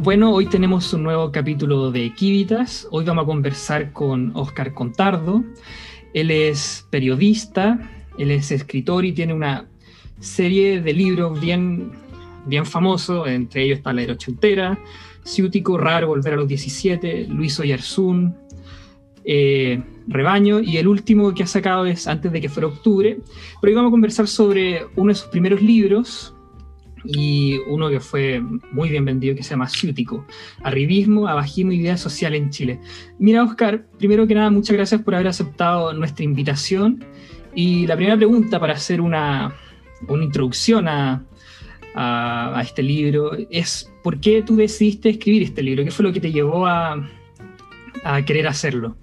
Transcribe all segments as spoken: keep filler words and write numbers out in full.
Bueno, hoy tenemos un nuevo capítulo de Quívitas. Hoy vamos a conversar con Óscar Contardo. Él es periodista, él es escritor y tiene una serie de libros bien, bien famosos. Entre ellos está La Era Ochentera, Ciútico, Raro, Volver a los diecisiete, Luis Oyarzún, eh, Rebaño, y el último que ha sacado es Antes de que fuera octubre. Pero hoy vamos a conversar sobre uno de sus primeros libros, y uno que fue muy bien vendido, que se llama Ciútico, Arribismo, Abajismo y Vida Social en Chile. Mira, Óscar, primero que nada, muchas gracias por haber aceptado nuestra invitación. Y la primera pregunta para hacer una, una introducción a, a, a este libro es: ¿por qué tú decidiste escribir este libro? ¿Qué fue lo que te llevó a, a querer hacerlo?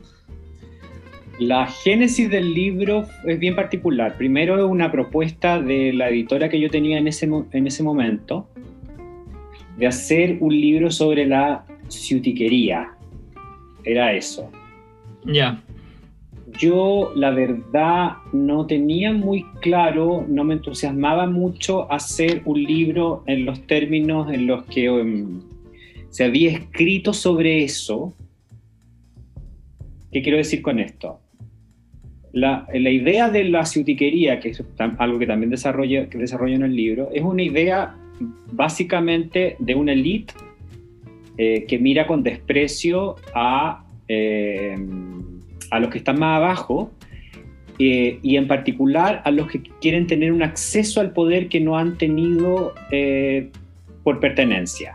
La génesis del libro es bien particular. Primero es una propuesta de la editora que yo tenía en ese, en ese momento, de hacer un libro sobre la ciutiquería. Era eso. Ya. Yeah. Yo, la verdad, no tenía muy claro, no me entusiasmaba mucho hacer un libro en los términos en los que um, se había escrito sobre eso. ¿Qué quiero decir con esto? La, la idea de la ciutiquería, que es algo que también desarrollo, que desarrollo en el libro, es una idea básicamente de una élite eh, que mira con desprecio a, eh, a los que están más abajo eh, y en particular a los que quieren tener un acceso al poder que no han tenido eh, por pertenencia.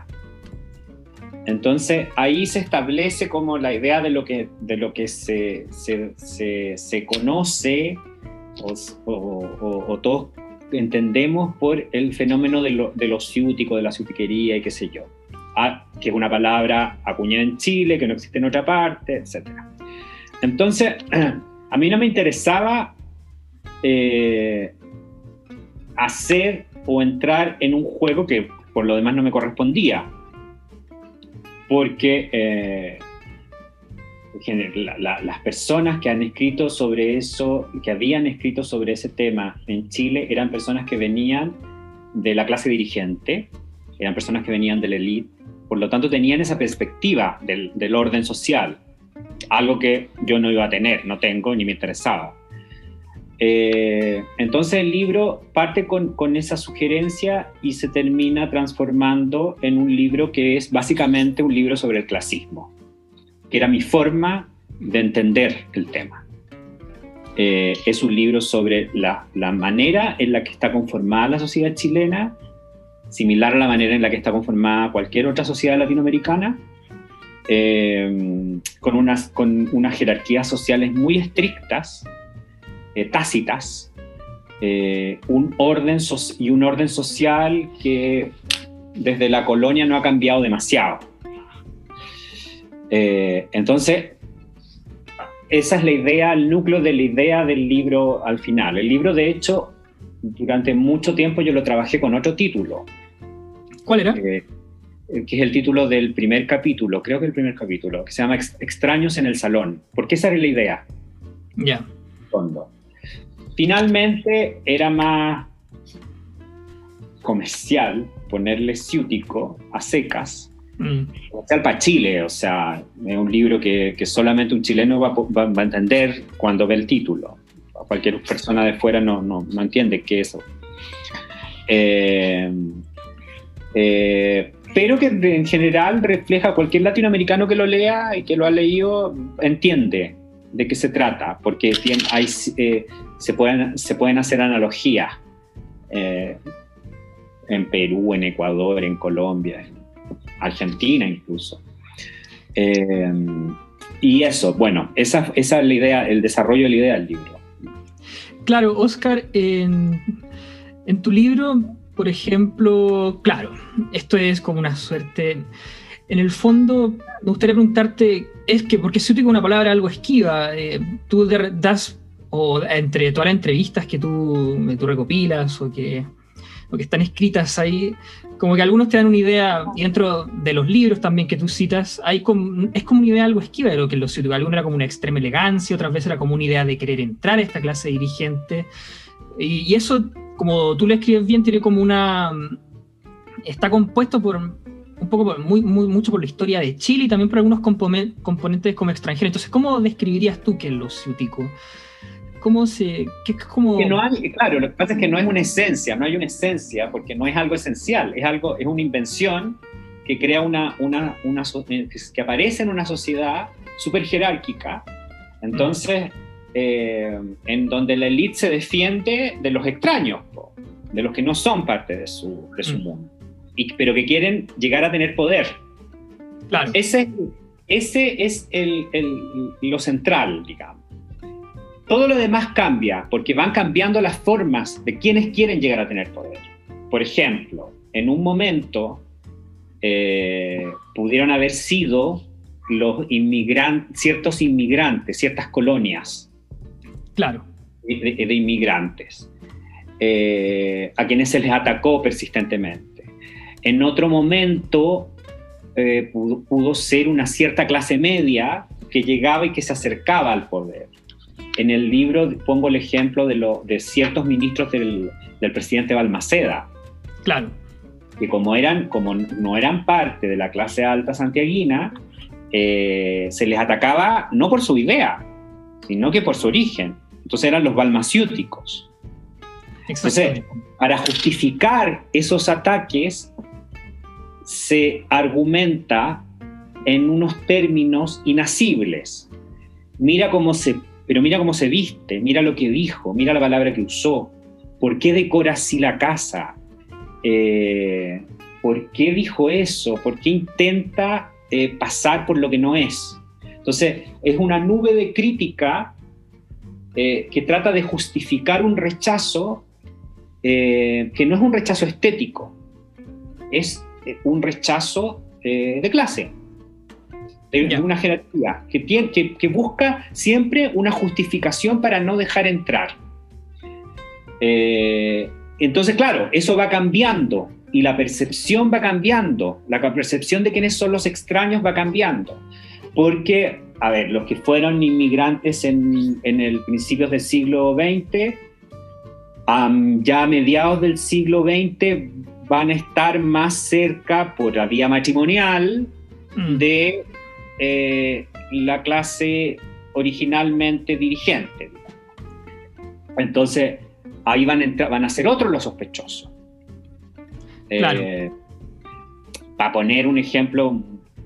Entonces ahí se establece como la idea de lo que, de lo que se, se, se, se conoce o, o, o, o todos entendemos por el fenómeno de lo, de lo ciútico, de la ciutiquería y qué sé yo. Ah, que es una palabra acuñada en Chile, que no existe en otra parte, etcétera. Entonces, a mí no me interesaba eh, hacer o entrar en un juego que por lo demás no me correspondía. Porque eh, la, la, las personas que han escrito sobre eso, que habían escrito sobre ese tema en Chile, eran personas que venían de la clase dirigente, eran personas que venían de la élite, por lo tanto tenían esa perspectiva del, del orden social, algo que yo no iba a tener, no tengo ni me interesaba. Eh, entonces el libro parte con, con esa sugerencia y se termina transformando en un libro que es básicamente un libro sobre el clasismo, que era mi forma de entender el tema. Eh, es un libro sobre la, la manera en la que está conformada la sociedad chilena, similar a la manera en la que está conformada cualquier otra sociedad latinoamericana, eh, con, unas, con unas jerarquías sociales muy estrictas, tácitas, eh, un orden so- y un orden social que desde la colonia no ha cambiado demasiado. Eh, entonces, esa es la idea, el núcleo de la idea del libro al final. El libro, de hecho, durante mucho tiempo yo lo trabajé con otro título. ¿Cuál era? Eh, que es el título del primer capítulo, creo que el primer capítulo, que se llama Extraños en el Salón, porque esa era la idea. Ya. Yeah. Fondo. Finalmente era más comercial ponerle ciútico a secas, mm. comercial para Chile, o sea, es un libro que, que solamente un chileno va, va, va a entender cuando ve el título. Cualquier persona de fuera no, no, no entiende qué es eso. Eh, eh, pero que en general refleja, cualquier latinoamericano que lo lea y que lo ha leído entiende de qué se trata, porque tiene, hay, eh, se, pueden, se pueden hacer analogías eh, en Perú, en Ecuador, en Colombia, en Argentina incluso. Eh, y eso, bueno, esa, esa es la idea, el desarrollo de la idea del libro. Claro, Óscar, en, en tu libro, por ejemplo, claro, esto es como una suerte... En el fondo, me gustaría preguntarte, es que, porque ciútico es una palabra algo esquiva, eh, tú das, o entre todas las entrevistas que tú, tú recopilas o que, o que están escritas ahí, como que algunos te dan una idea, y dentro de los libros también que tú citas, hay como, es como una idea algo esquiva de lo que es lo ciútico. Algunos era como una extrema elegancia, otras veces era como una idea de querer entrar a esta clase dirigente, y, y eso, como tú lo escribes bien, tiene como una... está compuesto por... un un poco, por, muy, muy, mucho por la historia de Chile y también por algunos componentes como extranjeros. Entonces, ¿cómo describirías tú qué es lo ciútico? ¿Cómo se...? Qué, cómo... Que no hay, claro, lo que pasa es que no es una esencia, no hay una esencia, porque no es algo esencial, es, algo, es una invención que crea una, una, una, que aparece en una sociedad súper jerárquica, entonces, eh, en donde la élite se defiende de los extraños, de los que no son parte de su, de su mundo, y, pero que quieren llegar a tener poder. Claro. Ese, ese es el, el, lo central, digamos. Todo lo demás cambia, porque van cambiando las formas de quienes quieren llegar a tener poder. Por ejemplo, en un momento eh, pudieron haber sido los inmigrantes, ciertos inmigrantes, ciertas colonias, claro, de, de inmigrantes, eh, a quienes se les atacó persistentemente. En otro momento eh, pudo, pudo ser una cierta clase media que llegaba y que se acercaba al poder. En el libro pongo el ejemplo de, lo, de ciertos ministros del, del presidente Balmaceda. Claro. Que como, eran, como no eran parte de la clase alta santiaguina, eh, se les atacaba no por su idea, sino que por su origen. Entonces eran los balmaciúticos. Entonces, para justificar esos ataques, se argumenta en unos términos inasibles. Mira cómo se... Pero mira cómo se viste, mira lo que dijo, mira la palabra que usó, por qué decora así la casa, eh, por qué dijo eso, por qué intenta eh, pasar por lo que no es. Entonces, es una nube de crítica eh, que trata de justificar un rechazo eh, que no es un rechazo estético, es un rechazo eh, de clase. De yeah. una jerarquía que, tiene, que, que busca siempre una justificación para no dejar entrar. Eh, entonces, claro, eso va cambiando y la percepción va cambiando, la percepción de quiénes son los extraños va cambiando. Porque, a ver, los que fueron inmigrantes en, en el principios del siglo veinte, um, ya a mediados del siglo veinte van a estar más cerca, por la vía matrimonial, mm. de Eh, la clase originalmente dirigente, digamos. Entonces ahí van a, entrar, van a ser otros los sospechosos. Claro. Eh, para poner un ejemplo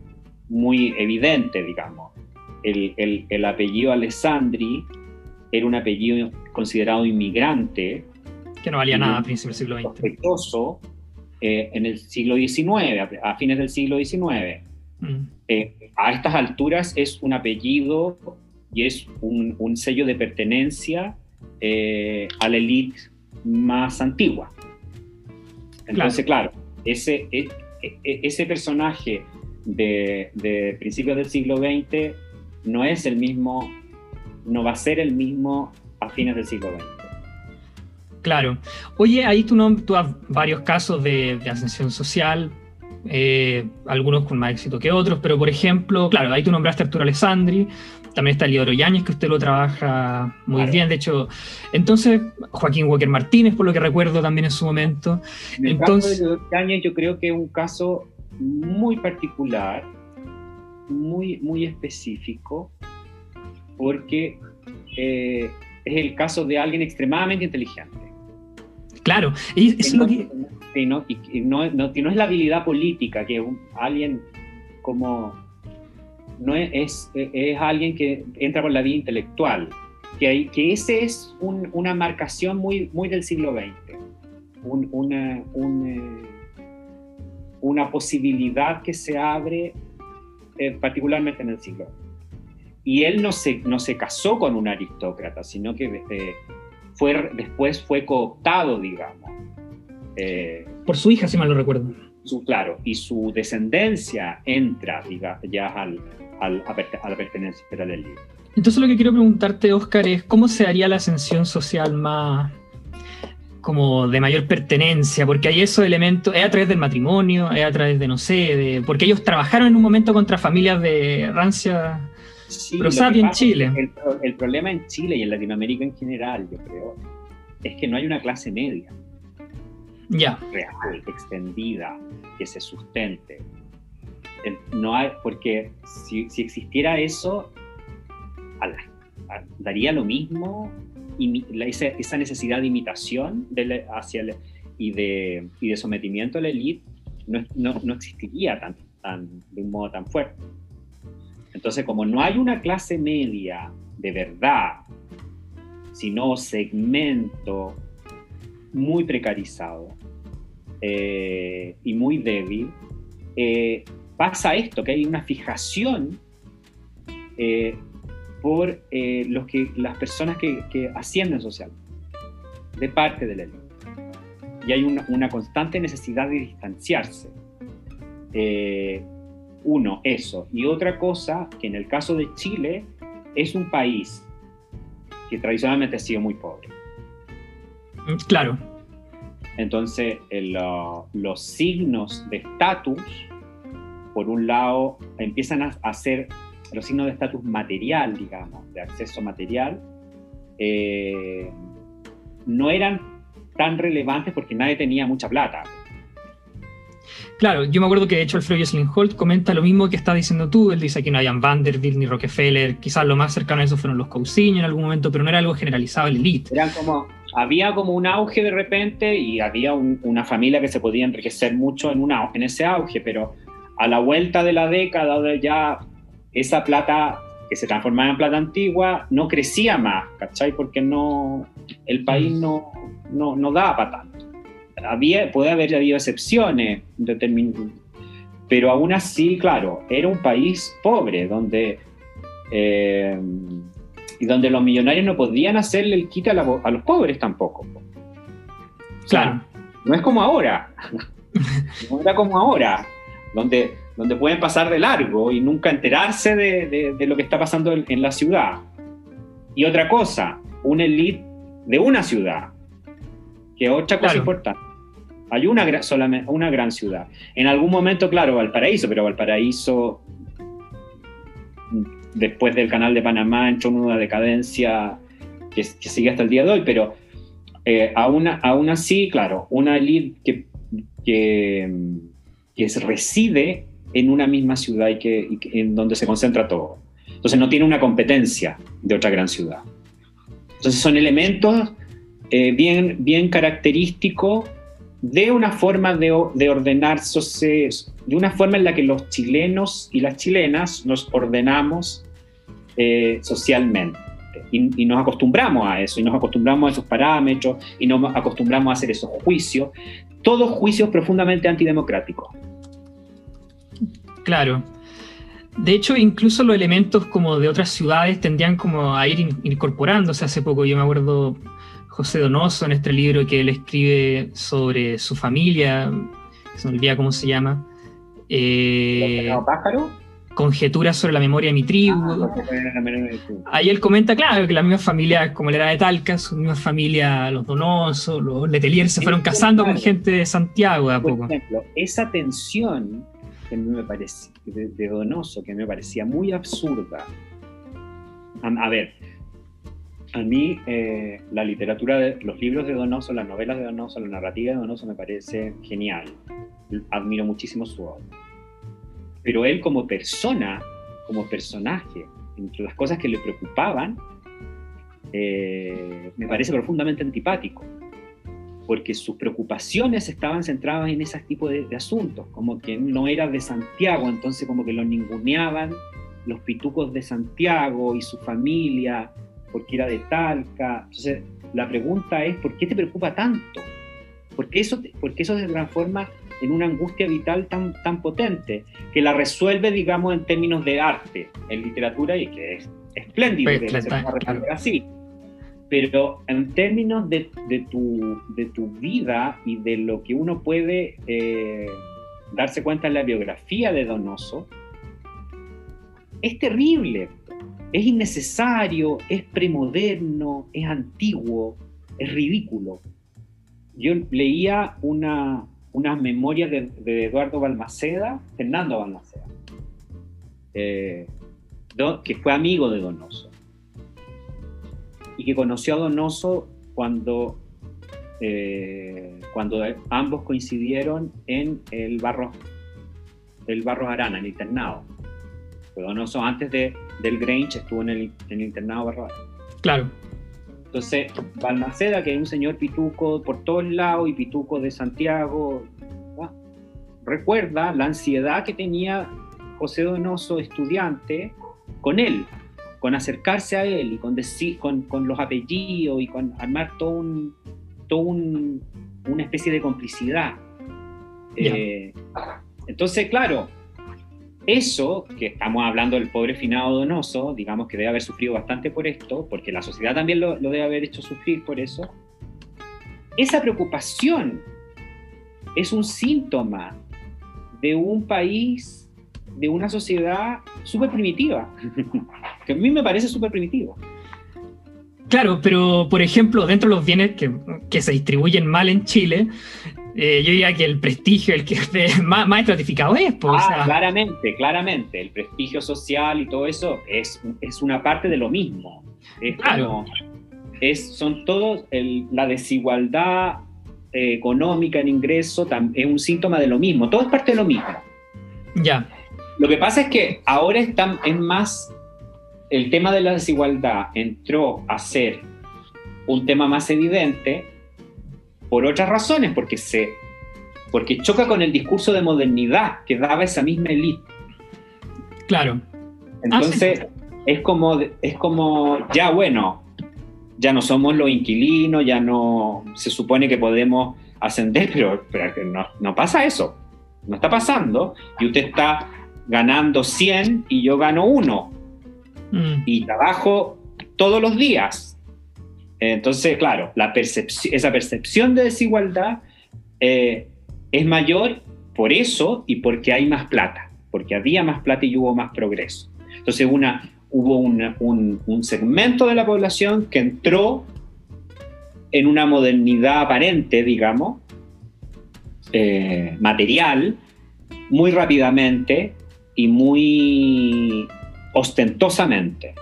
muy evidente, digamos, el, el, el apellido Alessandri era un apellido considerado inmigrante, que no valía nada a principios del siglo veinte, sospechoso eh, en el siglo diecinueve, a, a fines del siglo diecinueve. Mm. Eh, a estas alturas es un apellido y es un, un sello de pertenencia eh, a la élite más antigua. Entonces, claro, claro ese, ese personaje de, de principios del siglo veinte no es el mismo, no va a ser el mismo a fines del siglo veinte. Claro. Oye, ahí tú, no, tú has varios casos de, de ascensión social, Eh, algunos con más éxito que otros, pero por ejemplo, claro, ahí tú nombraste a Arturo Alessandri, también está Líodoro Yáñez, que usted lo trabaja muy claro. bien, de hecho, entonces Joaquín Walker Martínez, por lo que recuerdo también en su momento. En el entonces, caso de Líodoro Yáñez yo creo que es un caso muy particular, muy, muy específico, porque eh, es el caso de alguien extremadamente inteligente. Claro, y eso es lo que... Y no, y no, no, no es la habilidad política, que un, alguien como... No es, es, es alguien que entra por la vía intelectual, que, hay, que ese es un, una marcación muy, muy del siglo veinte, un, una, un, eh, una posibilidad que se abre eh, particularmente en el siglo veinte. Y él no se, no se casó con un aristócrata, sino que eh, fue, después fue cooptado, digamos. Eh, por su hija, si mal no recuerdo. Su, claro, y su descendencia entra, diga, ya al, al, a la pertenencia del libro. Entonces lo que quiero preguntarte, Óscar, es ¿cómo se haría la ascensión social más como de mayor pertenencia? Porque hay esos elementos, es a través del matrimonio, es a través de, no sé, de, porque ellos trabajaron en un momento contra familias de rancia sí, prosapia en Chile. El, el problema en Chile y en Latinoamérica en general, yo creo, es que no hay una clase media. Ya. Real, extendida, que se sustente. no hay, porque si, si existiera eso, a la, a, daría lo mismo, imi, la, esa, esa necesidad de imitación de la, hacia la, y, de, y de sometimiento a la élite no, no, no existiría tan, tan, de un modo tan fuerte. Entonces, como no hay una clase media de verdad, sino segmento muy precarizado eh, y muy débil, eh, pasa esto, que hay una fijación eh, por eh, los que, las personas que, que ascienden socialmente, de parte de la élite. Y hay una, una constante necesidad de distanciarse. Eh, uno, eso. Y otra cosa, que en el caso de Chile, es un país que tradicionalmente ha sido muy pobre. Claro. Entonces, el, uh, los signos de estatus, por un lado, empiezan a, a ser los signos de estatus material, digamos, de acceso material, eh, no eran tan relevantes porque nadie tenía mucha plata. Claro, yo me acuerdo que de hecho Alfredo Jocelyn Holt comenta lo mismo que estás diciendo tú. Él dice que no habían Vanderbilt ni Rockefeller, quizás lo más cercano a eso fueron los Cousiño en algún momento, pero no era algo generalizado en la élite. Eran como, había como un auge de repente y había un, una familia que se podía enriquecer mucho en, una, en ese auge, pero a la vuelta de la década ya esa plata que se transformaba en plata antigua no crecía más, ¿cachai? Porque no, el país no, no, no daba para tanto. Había, puede haber habido excepciones, pero aún así, claro, era un país pobre, donde, eh, y donde los millonarios no podían hacerle el quite a, la, a los pobres tampoco. O sea, claro. No es como ahora, no era como ahora, donde, donde pueden pasar de largo y nunca enterarse de, de, de lo que está pasando en, en la ciudad. Y otra cosa, una élite de una ciudad, que es otra cosa claro. importante. Hay una, solamente, una gran ciudad. En algún momento, claro, Valparaíso, pero Valparaíso, después del Canal de Panamá, entró en una decadencia que, que sigue hasta el día de hoy, pero eh, aún, aún así, claro, una élite que, que, que reside en una misma ciudad y que, y que, en donde se concentra todo. Entonces no tiene una competencia de otra gran ciudad. Entonces son elementos eh, bien, bien característicos de una forma de, de ordenarse, de una forma en la que los chilenos y las chilenas nos ordenamos eh, socialmente. Y, y nos acostumbramos a eso, y nos acostumbramos a esos parámetros, y nos acostumbramos a hacer esos juicios, todos juicios profundamente antidemocráticos. Claro. De hecho, incluso los elementos como de otras ciudades tendían como a ir in, incorporándose. Hace poco yo me acuerdo José Donoso en este libro que él escribe sobre su familia, se me olvida cómo se llama. Eh, ¿Los pájaros? Conjeturas sobre la memoria de mi tribu. Ah, ahí él comenta, claro, que la misma familia, como la era de Talca, su misma familia, los Donoso, los Letelier, se fueron casando con gente de Santiago de a poco. Por ejemplo, esa tensión que me parecía, de, de Donoso, que me parecía muy absurda. A, a ver, a mí eh, la literatura, de, los libros de Donoso, las novelas de Donoso, la narrativa de Donoso me parece genial. Admiro muchísimo su obra. Pero él como persona, como personaje, entre las cosas que le preocupaban, eh, me parece profundamente antipático, porque sus preocupaciones estaban centradas en ese tipo de, de asuntos, como que no era de Santiago, entonces como que lo ninguneaban los pitucos de Santiago y su familia, porque era de Talca. Entonces la pregunta es, ¿por qué te preocupa tanto? ¿Por qué eso, por qué eso se transforma en una angustia vital tan, tan potente, que la resuelve, digamos, en términos de arte, en literatura, y que es espléndido que se pueda resolver así? Pero en términos de, de, tu, de tu vida y de lo que uno puede eh, darse cuenta en la biografía de Donoso, es terrible, es innecesario, es premoderno, es antiguo, es ridículo. Yo leía una, unas memorias de, de Eduardo Balmaceda, Fernando Balmaceda, eh, do, que fue amigo de Donoso, y que conoció a Donoso cuando, eh, cuando ambos coincidieron en el Barros, del Barros Arana, en el internado. Pues Donoso antes de, del Grange estuvo en el, en el internado Barros Arana. Claro. Entonces, Balmaceda, que es un señor pituco por todos lados y pituco de Santiago, ¿no?, recuerda la ansiedad que tenía José Donoso, estudiante, con él, con acercarse a él y con, decir, con, con los apellidos y con armar todo un, todo un, una especie de complicidad. Yeah. Eh, entonces, claro, eso, que estamos hablando del pobre finado Donoso, digamos que debe haber sufrido bastante por esto, porque la sociedad también lo, lo debe haber hecho sufrir por eso, esa preocupación es un síntoma de un país, de una sociedad súper primitiva, que a mí me parece súper primitivo. Claro, pero por ejemplo, dentro de los bienes que, que se distribuyen mal en Chile, eh, yo diría que el prestigio, el que más, más estratificado es. Pues, ah, o sea... claramente, claramente. El prestigio social y todo eso es, es una parte de lo mismo. Es claro. Como, es, son todos, el, la desigualdad eh, económica en ingreso tam, es un síntoma de lo mismo. Todo es parte de lo mismo. Ya. Lo que pasa es que ahora está, es más... El tema de la desigualdad entró a ser un tema más evidente por otras razones, porque, se, porque choca con el discurso de modernidad que daba esa misma élite. Claro. Entonces, ah, sí. es, como, es como, ya bueno, ya no somos los inquilinos, ya no, se supone que podemos ascender, pero, pero no, no pasa eso, no está pasando, y usted está ganando cien y yo gano uno. Mm. Y trabajo todos los días. Entonces, claro, la percepción, esa percepción de desigualdad eh, es mayor por eso y porque hay más plata, porque había más plata y hubo más progreso. Entonces una, hubo una, un, un segmento de la población que entró en una modernidad aparente, digamos, eh, material, muy rápidamente y muy ostentosamente,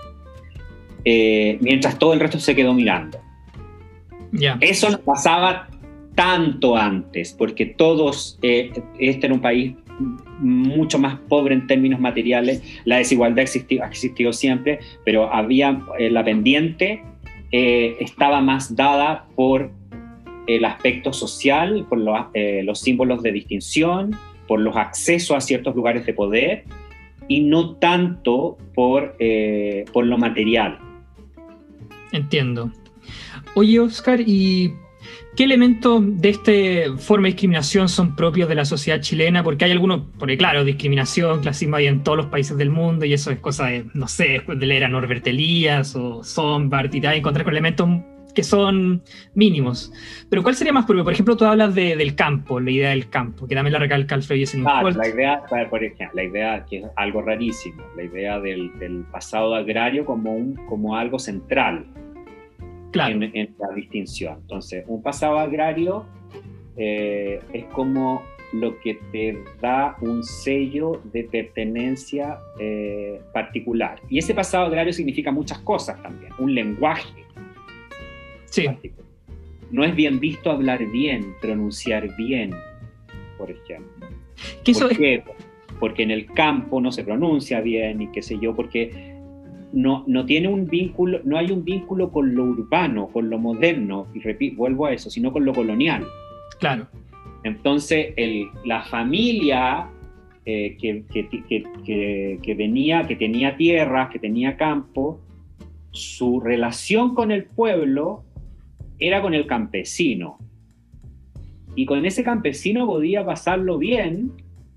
eh, mientras todo el resto se quedó mirando. Yeah. Eso no pasaba tanto antes, porque todos, eh, este era un país mucho más pobre en términos materiales, la desigualdad existió, ha existido siempre, pero había, eh, la pendiente eh, estaba más dada por el aspecto social, por lo, eh, los símbolos de distinción, por los accesos a ciertos lugares de poder, y no tanto por, eh, por lo material. Entiendo. Oye, Oscar, ¿y qué elementos de esta forma de discriminación son propios de la sociedad chilena? Porque hay algunos, porque claro, discriminación, clasismo hay en todos los países del mundo, y eso es cosa de, no sé, de leer a Norbert Elias o Sombart y te vas a encontrar con elementos que son mínimos. Pero ¿cuál sería más propio? Por ejemplo, tú hablas de, del campo, la idea del campo, que también la recalca Alfredo Yesenin. Ah, la idea, por ejemplo, la idea que es algo rarísimo, la idea del, del pasado agrario como, un, como algo central, claro, en, en la distinción. Entonces, un pasado agrario eh, es como lo que te da un sello de pertenencia eh, particular. Y ese pasado agrario significa muchas cosas también, un lenguaje. Sí. No es bien visto hablar bien, pronunciar bien, por ejemplo. ¿Qué ¿Por eso qué? Es? Porque en el campo no se pronuncia bien y qué sé yo, porque no, no tiene un vínculo, no hay un vínculo con lo urbano, con lo moderno, y repito, vuelvo a eso, sino con lo colonial. Claro. Entonces, el, la familia eh, que, que, que, que, que venía, que tenía tierras, que tenía campo, su relación con el pueblo era con el campesino, y con ese campesino podía pasarlo bien,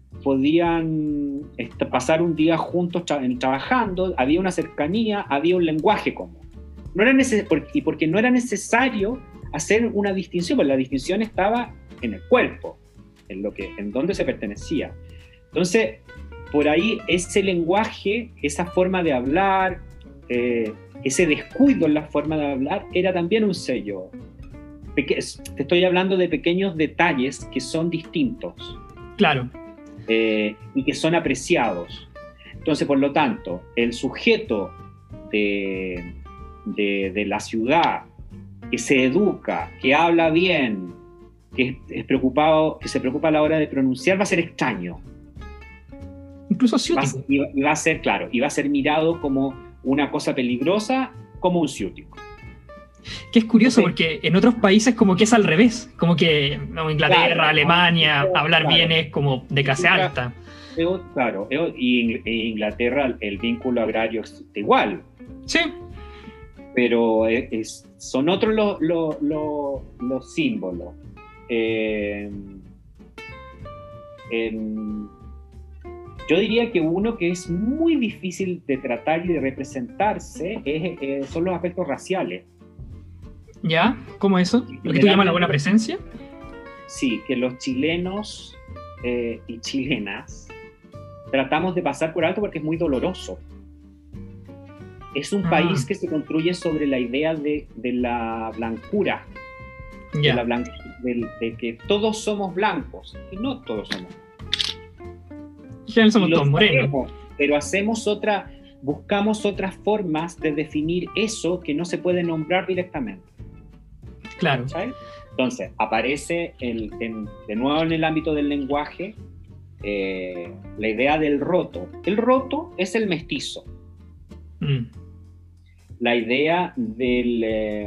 podían est- pasar un día juntos tra- trabajando, había una cercanía, había un lenguaje común. No era neces- por- y porque no era necesario hacer una distinción, porque la distinción estaba en el cuerpo, en, lo que, en donde se pertenecía. Entonces, por ahí ese lenguaje, esa forma de hablar, eh, ese descuido en la forma de hablar era también un sello. Peque- te estoy hablando de pequeños detalles que son distintos. Claro. Eh, y que son apreciados. Entonces, por lo tanto, el sujeto de, de, de la ciudad que se educa, que habla bien, que es, es preocupado, que se preocupa a la hora de pronunciar, va a ser extraño. Incluso Va, ciútico. y, y va a ser, claro, y va a ser mirado como una cosa peligrosa, como un ciútico. Que es curioso Entonces, porque en otros países como que es al revés, como que no, Inglaterra, claro, Alemania, hablar claro, bien es como de clase alta. claro, y en Inglaterra el vínculo agrario es igual. Sí. Pero es, es, son otros los lo, lo, lo símbolos. Eh, eh, yo diría que uno que es muy difícil de tratar y de representarse es, eh, son los aspectos raciales. ¿Ya? ¿Cómo eso? ¿Lo que tú llamas la buena presencia? Sí, que los chilenos eh, y chilenas tratamos de pasar por alto porque es muy doloroso. Es un ah. país que se construye sobre la idea de, de la blancura, yeah. de, la blan de, de que todos somos blancos, y no todos somos blancos. Ya no somos todos morenos. Pero hacemos otra, buscamos otras formas de definir eso que no se puede nombrar directamente. Claro. ¿Sabes? Entonces, aparece el, en, de nuevo en el ámbito del lenguaje eh, la idea del roto. El roto es el mestizo. Mm. La idea del, eh,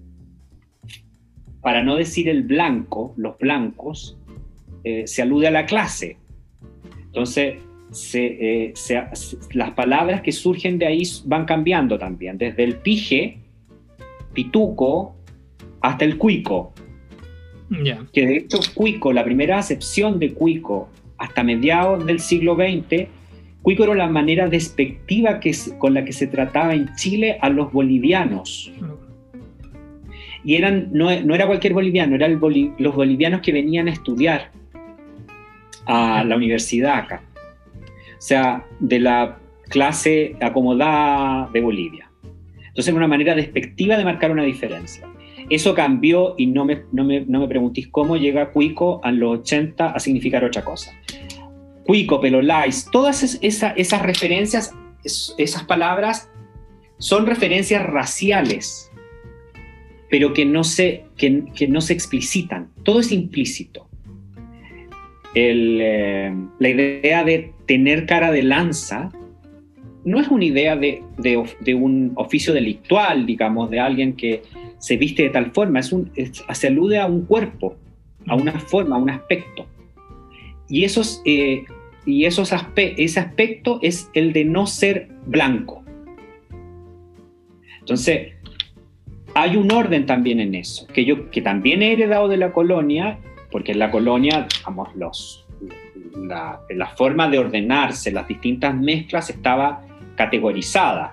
para no decir el blanco, los blancos, eh, se alude a la clase. Entonces, se, eh, se, las palabras que surgen de ahí van cambiando también, desde el pije, pituco, hasta el cuico. Yeah. Que de hecho cuico, la primera acepción de cuico, hasta mediados del siglo veinte, cuico era la manera despectiva que, con la que se trataba en Chile a los bolivianos. Y eran, no, no era cualquier boliviano, eran boli, los bolivianos que venían a estudiar a la universidad acá. O sea, de la clase acomodada de Bolivia. Entonces era una manera despectiva de marcar una diferencia. Eso cambió y no me, no me, no me preguntéis cómo llega cuico a los ochenta a significar otra cosa. Cuico, pelolais, todas esa, esas referencias, esas palabras son referencias raciales, pero que no se, que, que no se explicitan. Todo es implícito. El, eh, la idea de tener cara de lanza no es una idea de, de, de un oficio delictual, digamos, de alguien que se viste de tal forma, es un, es, se alude a un cuerpo, a una forma, a un aspecto. Y, esos, eh, y esos aspe ese aspecto es el de no ser blanco. Entonces, hay un orden también en eso, que yo que también he heredado de la colonia, porque en la colonia, digamos, los, la, la forma de ordenarse, las distintas mezclas estaba categorizada.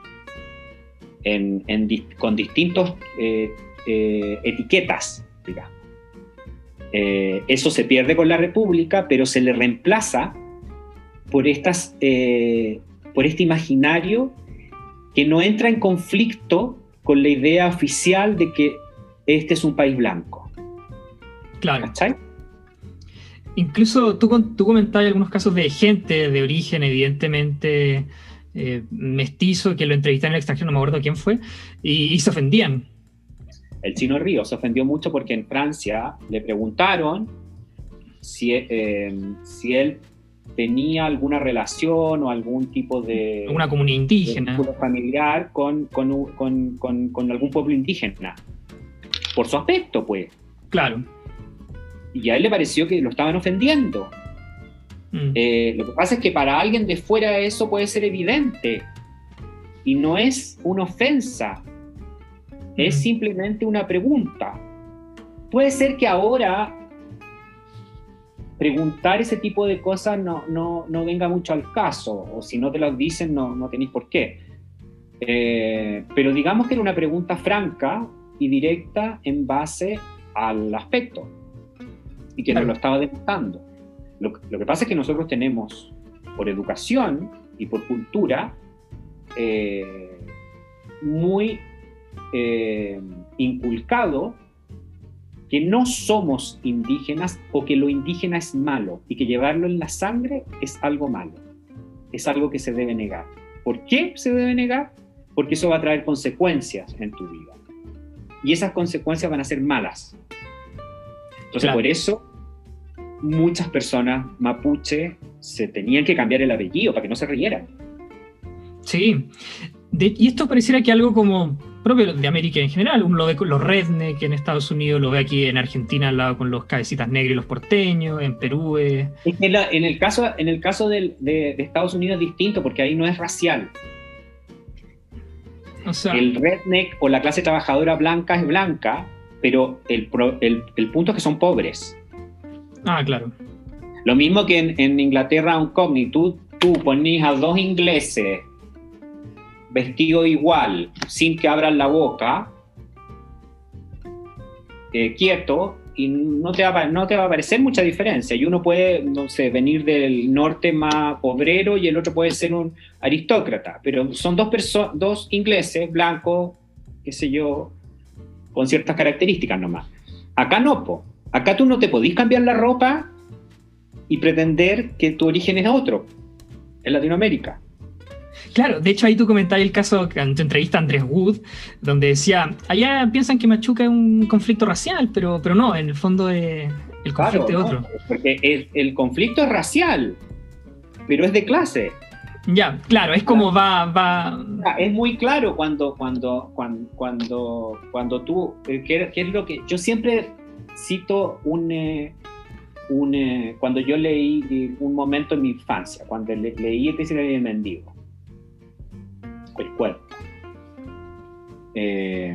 En, en, con distintos eh, eh, etiquetas, digamos. Eh, eso se pierde con la República, pero se le reemplaza por, estas, eh, por este imaginario que no entra en conflicto con la idea oficial de que este es un país blanco. Claro. ¿Cachai? Incluso tú, tú comentabas algunos casos de gente de origen evidentemente Eh, mestizo, que lo entrevistaron en el extranjero, no me acuerdo quién fue, y, y se ofendían. El Chino Río se ofendió mucho porque en Francia le preguntaron si, eh, si él tenía alguna relación o algún tipo de... Una comunidad indígena. De familiar con, con, con, con, con algún pueblo indígena. Por su aspecto, pues. Claro. Y a él le pareció que lo estaban ofendiendo. Mm. Eh, lo que pasa es que para alguien de fuera eso puede ser evidente y no es una ofensa, mm. es simplemente una pregunta. Puede ser que ahora preguntar ese tipo de cosas no, no, no venga mucho al caso, o si no te lo dicen no, no tenéis por qué, eh, pero digamos que era una pregunta franca y directa en base al aspecto y que claro. nos lo estaba demostrando. Lo, lo que pasa es que nosotros tenemos, por educación y por cultura, eh, muy eh, inculcado que no somos indígenas o que lo indígena es malo y que llevarlo en la sangre es algo malo, es algo que se debe negar. ¿Por qué se debe negar? Porque eso va a traer consecuencias en tu vida y esas consecuencias van a ser malas. Entonces, claro. por eso muchas personas mapuche se tenían que cambiar el apellido para que no se rieran. Sí, de, y esto pareciera que algo como propio de América en general. Uno lo ve con los redneck en Estados Unidos, lo ve aquí en Argentina al lado con los cabecitas negros y los porteños, en Perú. Eh. Es que la, en el caso, en el caso del, de, de Estados Unidos es distinto, porque ahí no es racial. O sea, el redneck o la clase trabajadora blanca es blanca, pero el, el, el punto es que son pobres. Ah, claro. Lo mismo que en, en Inglaterra, un cómic, tú, tú ponís a dos ingleses vestidos igual, sin que abran la boca, eh, quieto, y no te, va, no te va a parecer mucha diferencia. Y uno puede, no sé, venir del norte más obrero y el otro puede ser un aristócrata, pero son dos, perso- dos ingleses blancos, qué sé yo, con ciertas características nomás. Acá no, po. Acá tú no te podís cambiar la ropa y pretender que tu origen es otro, en Latinoamérica. Claro, de hecho ahí tú comentabas el caso en tu entrevista a Andrés Wood, donde decía, allá piensan que Machuca es un conflicto racial, pero, pero no, en el fondo es, el conflicto claro, es otro. No, porque el, el conflicto es racial, pero es de clase. Ya, claro, es como va... va... Es muy claro cuando, cuando, cuando, cuando, cuando tú, ¿qué, qué es lo que...? Yo siempre cito un... Eh, un eh, cuando yo leí un momento en mi infancia, cuando le, leí El Príncipe y el Mendigo, el cuerpo. Eh,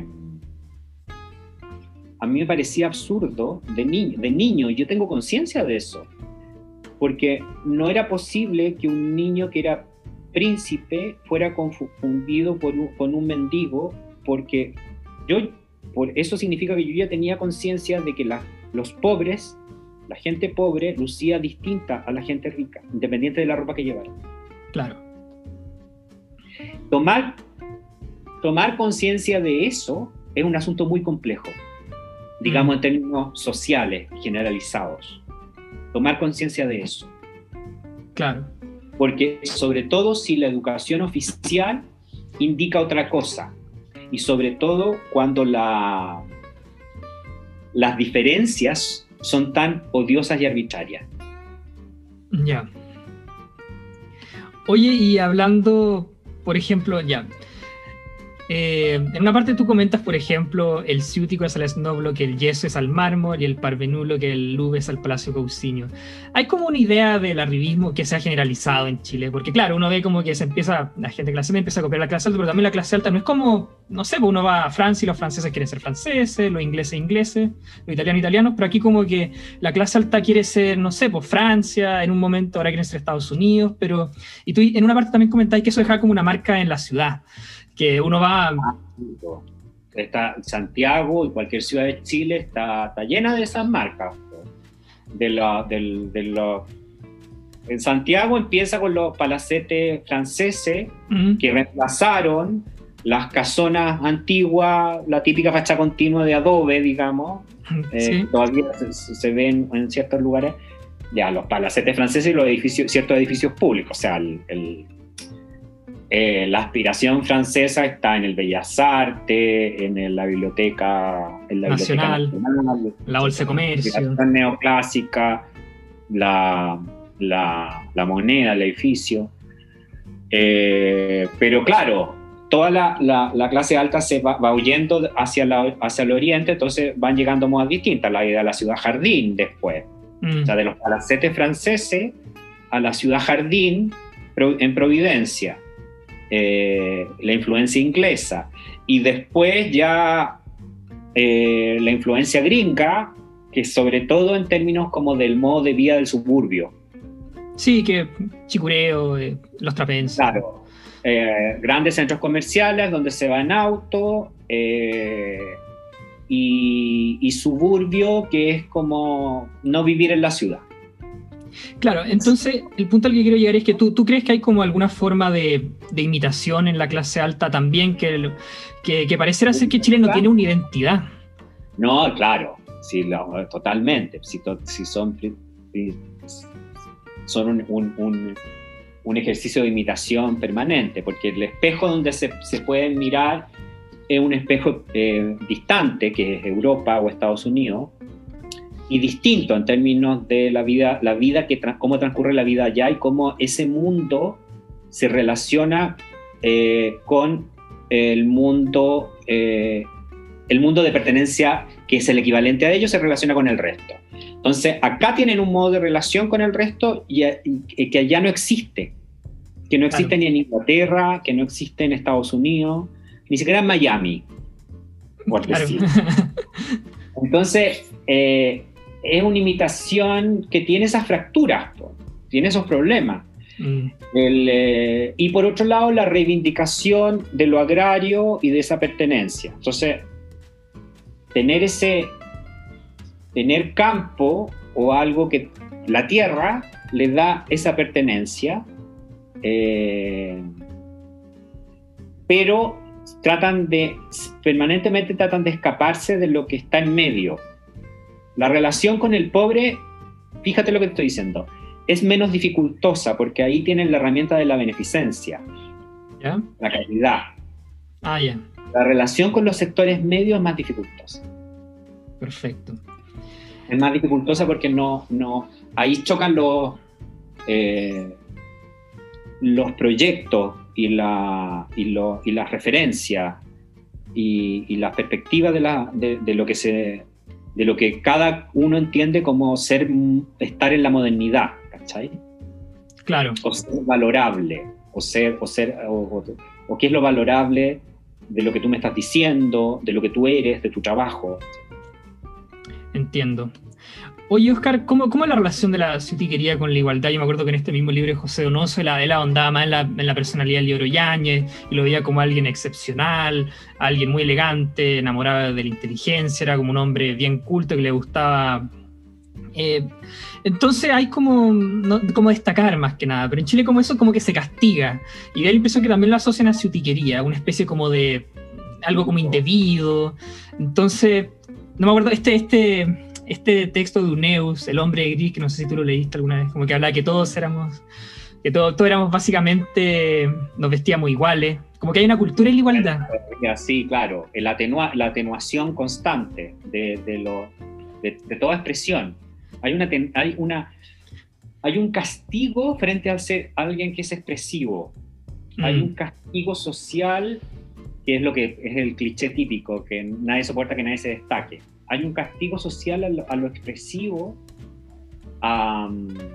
a mí me parecía absurdo de, ni, de niño, y yo tengo conciencia de eso, porque no era posible que un niño que era príncipe fuera confundido por un, con un mendigo, porque yo, por eso significa que yo ya tenía conciencia de que la, los pobres, la gente pobre, lucía distinta a la gente rica, independiente de la ropa que llevara. Claro. Tomar, tomar conciencia de eso es un asunto muy complejo, digamos, mm. en términos sociales generalizados. Tomar conciencia de eso. Claro. Porque sobre todo si la educación oficial indica otra cosa, y sobre todo cuando la, las diferencias son tan odiosas y arbitrarias. Ya. Oye, y hablando, por ejemplo, ya, eh, en una parte tú comentas, por ejemplo, el ciútico es al esnoblo, que el yeso es al mármol y el parvenulo, que el lube es al palacio Cousiño. Hay como una idea del arribismo que se ha generalizado en Chile, porque claro, uno ve como que se empieza, la gente de clase media empieza a copiar la clase alta, pero también la clase alta no es como, no sé, uno va a Francia y los franceses quieren ser franceses, los ingleses ingleses, los italianos italianos, pero aquí como que la clase alta quiere ser, no sé, pues Francia, en un momento ahora quieren ser Estados Unidos, pero, y tú en una parte también comentáis que eso deja como una marca en la ciudad, que uno va... Está Santiago y cualquier ciudad de Chile está, está llena de esas marcas. De la, de, de la... En Santiago empieza con los palacetes franceses, uh-huh, que reemplazaron las casonas antiguas, la típica facha continua de adobe, digamos, sí, eh, todavía se, se ven en ciertos lugares, ya los palacetes franceses y los edificios, ciertos edificios públicos, o sea, el... el Eh, la aspiración francesa está en el Bellas Artes, en el, la biblioteca, en la nacional, biblioteca nacional, la Bolsa de Comercio, la neoclásica, la, la, la moneda, el edificio. Eh, pero claro, toda la, la, la clase alta se va, va huyendo hacia, la, hacia el oriente, entonces van llegando a modas distintas, la idea de la ciudad jardín después, mm. o sea, de los palacetes franceses a la ciudad jardín en Providencia. Eh, la influencia inglesa y después ya eh, la influencia gringa, que sobre todo en términos como del modo de vida del suburbio. Sí, que chicureo, eh, los trapenses. Claro, eh, grandes centros comerciales donde se va en auto eh, y, y suburbio, que es como no vivir en la ciudad. Claro, entonces el punto al que quiero llegar es que tú, tú crees que hay como alguna forma de, de imitación en la clase alta también, que, que, que pareciera ser que Chile no tiene una identidad. No, claro, sí, lo, totalmente. Si, to, si son, son un, un, un, un ejercicio de imitación permanente, porque el espejo donde se, se pueden mirar es un espejo eh, distante, que es Europa o Estados Unidos, y distinto en términos de la vida, la vida que tra- cómo transcurre la vida allá y cómo ese mundo se relaciona eh, con el mundo, eh, el mundo de pertenencia que es el equivalente a ellos, se relaciona con el resto. Entonces, acá tienen un modo de relación con el resto y, y que allá no existe, que no existe claro. Ni en Inglaterra, que no existe en Estados Unidos, ni siquiera en Miami, por claro. decir. Entonces, eh, es una imitación que tiene esas fracturas, po, tiene esos problemas. Mm. El, eh, y por otro lado, la reivindicación de lo agrario y de esa pertenencia. Entonces, tener ese, tener campo o algo que la tierra le da esa pertenencia, eh, pero tratan de, permanentemente tratan de escaparse de lo que está en medio. La relación con el pobre, fíjate lo que te estoy diciendo, es menos dificultosa porque ahí tienen la herramienta de la beneficencia, ¿ya? La caridad. Ah, ya. La relación con los sectores medios es más dificultosa. Perfecto. Es más dificultosa porque no, no, ahí chocan los, eh, los proyectos y, la, y, lo, y las referencias y, y las perspectivas de, la, de, de lo que se... de lo que cada uno entiende como ser, estar en la modernidad, ¿cachai? Claro. O ser valorable, o ser, o ser, o, o, o qué es lo valorable de lo que tú me estás diciendo, de lo que tú eres, de tu trabajo. Entiendo. Oye, Óscar, ¿cómo, ¿cómo es la relación de la ciutiquería con la igualdad? Yo me acuerdo que en este mismo libro de José Donoso, él, él ahondaba más en la, en la personalidad de Lioro Yáñez y lo veía como alguien excepcional, alguien muy elegante, enamorado de la inteligencia, era como un hombre bien culto que le gustaba. Eh, entonces hay como, no, como destacar más que nada, pero en Chile como eso como que se castiga y da la impresión que también lo asocian a ciutiquería, una especie como de algo como indebido. Entonces, no me acuerdo, este... este Este texto de Uneus, El hombre gris, que no sé si tú lo leíste alguna vez, como que habla que todos éramos, que todos, todos éramos básicamente, nos vestíamos iguales, como que hay una cultura de la igualdad. Sí, claro, el atenua, la atenuación constante de, de, lo, de, de toda expresión. Hay, una, hay, una, hay un castigo frente al ser alguien que es expresivo. Mm. Hay un castigo social, que es lo que es el cliché típico, que nadie soporta que nadie se destaque. Hay un castigo social a lo, a lo expresivo, a,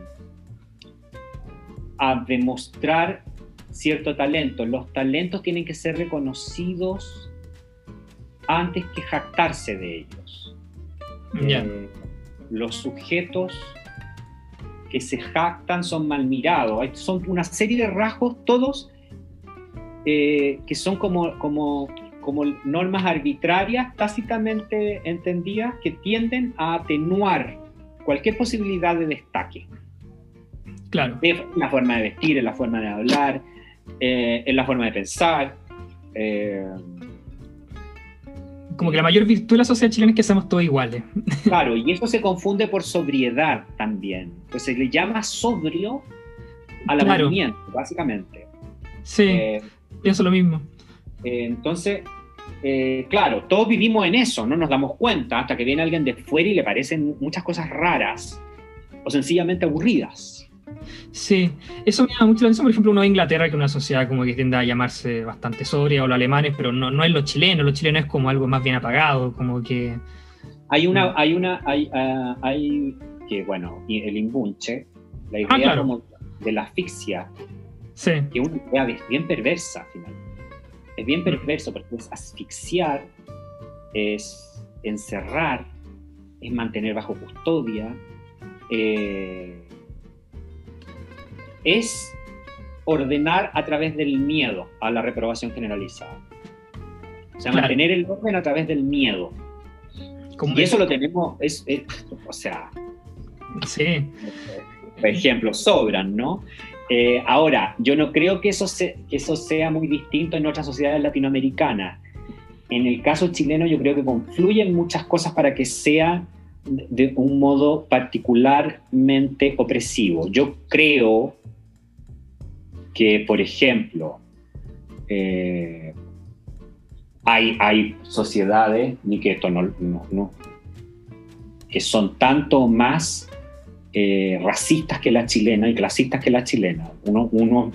a demostrar cierto talento. Los talentos tienen que ser reconocidos antes que jactarse de ellos. Yeah. Eh, los sujetos que se jactan son mal mirados. Hay, son una serie de rasgos, todos eh, que son como... como como normas arbitrarias, tácitamente entendidas, que tienden a atenuar cualquier posibilidad de destaque. Claro. En la forma de vestir, en la forma de hablar, eh, en la forma de pensar. Eh, como que la mayor virtud de la sociedad chilena es que somos todos iguales. Claro, y eso se confunde por sobriedad también. Pues se le llama sobrio al claro. aburrimiento, básicamente. Sí, eh, pienso lo mismo. Eh, entonces, eh, claro, todos vivimos en eso, no nos damos cuenta hasta que viene alguien de fuera y le parecen muchas cosas raras o sencillamente aburridas. Sí, eso me llama mucho la atención. Por ejemplo, uno de Inglaterra, que es una sociedad como que tiende a llamarse bastante sobria, o los alemanes, pero no, no es los chilenos. Los chilenos es como algo más bien apagado, como que... Hay una, hay una, hay, uh, hay que, bueno, el imbunche, la idea ah, claro. como de la asfixia, sí. que es una idea bien perversa, finalmente. Es bien perverso porque es asfixiar, es encerrar, es mantener bajo custodia, eh, es ordenar a través del miedo a la reprobación generalizada. O sea, claro. mantener el orden a través del miedo. Y eso lo tenemos, es, es, o sea, sí. por ejemplo, sobran, ¿no? Eh, ahora, yo no creo que eso, se, que eso sea muy distinto en otras sociedades latinoamericanas. En el caso chileno yo creo que confluyen muchas cosas para que sea de un modo particularmente opresivo. Yo creo que, por ejemplo, eh, hay, hay sociedades, ni que esto no... no, no que son tanto más eh, racistas que la chilena y clasistas que la chilena. Uno, uno,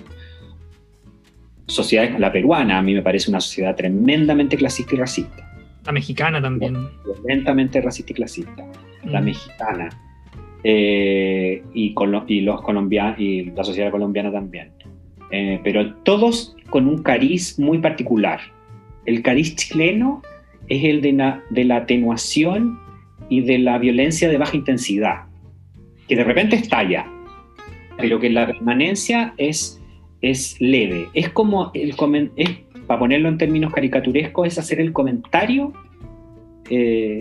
sociedad, la peruana a mí me parece una sociedad tremendamente clasista y racista. La mexicana también. Violentamente racista y clasista. Mm. La mexicana. Eh, y, colo y, los colombianos, y la sociedad colombiana también. Eh, pero todos con un cariz muy particular. El cariz chileno es el de la, de la atenuación y de la violencia de baja intensidad, que de repente estalla, pero que la permanencia es, es leve. Es como, el es, para ponerlo en términos caricaturescos, es hacer el comentario eh,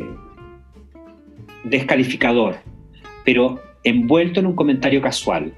descalificador, pero envuelto en un comentario casual.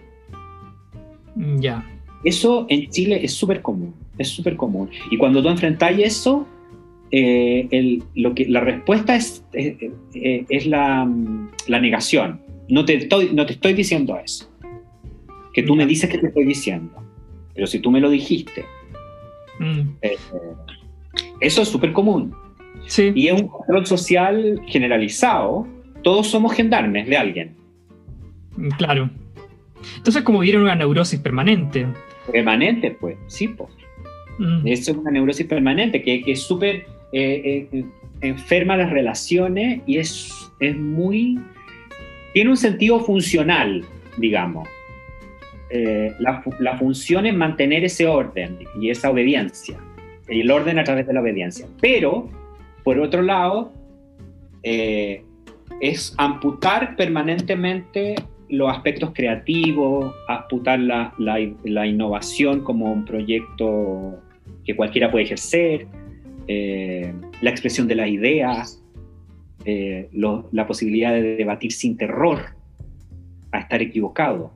Ya. Yeah. Eso en Chile es súper común, es súper común. Y cuando tú enfrentas eso, eh, el, lo que, la respuesta es, es, es la, la negación. No te, estoy, no te estoy diciendo eso. Que tú me dices que te estoy diciendo. Pero si tú me lo dijiste. Mm. Eh, eso es súper común. Sí. Y es un control social generalizado. Todos somos gendarmes de alguien. Claro. Entonces, como vieron una neurosis permanente. Permanente, pues, sí, pues. Mm. Eso es una neurosis permanente que, que es súper eh, eh, enferma las relaciones y es, es muy... Tiene un sentido funcional, digamos. Eh, la, la función es mantener ese orden y esa obediencia. El orden a través de la obediencia. Pero, por otro lado, eh, es amputar permanentemente los aspectos creativos, amputar la, la, la innovación como un proyecto que cualquiera puede ejercer, eh, la expresión de las ideas, eh, lo, la posibilidad de debatir sin terror a estar equivocado.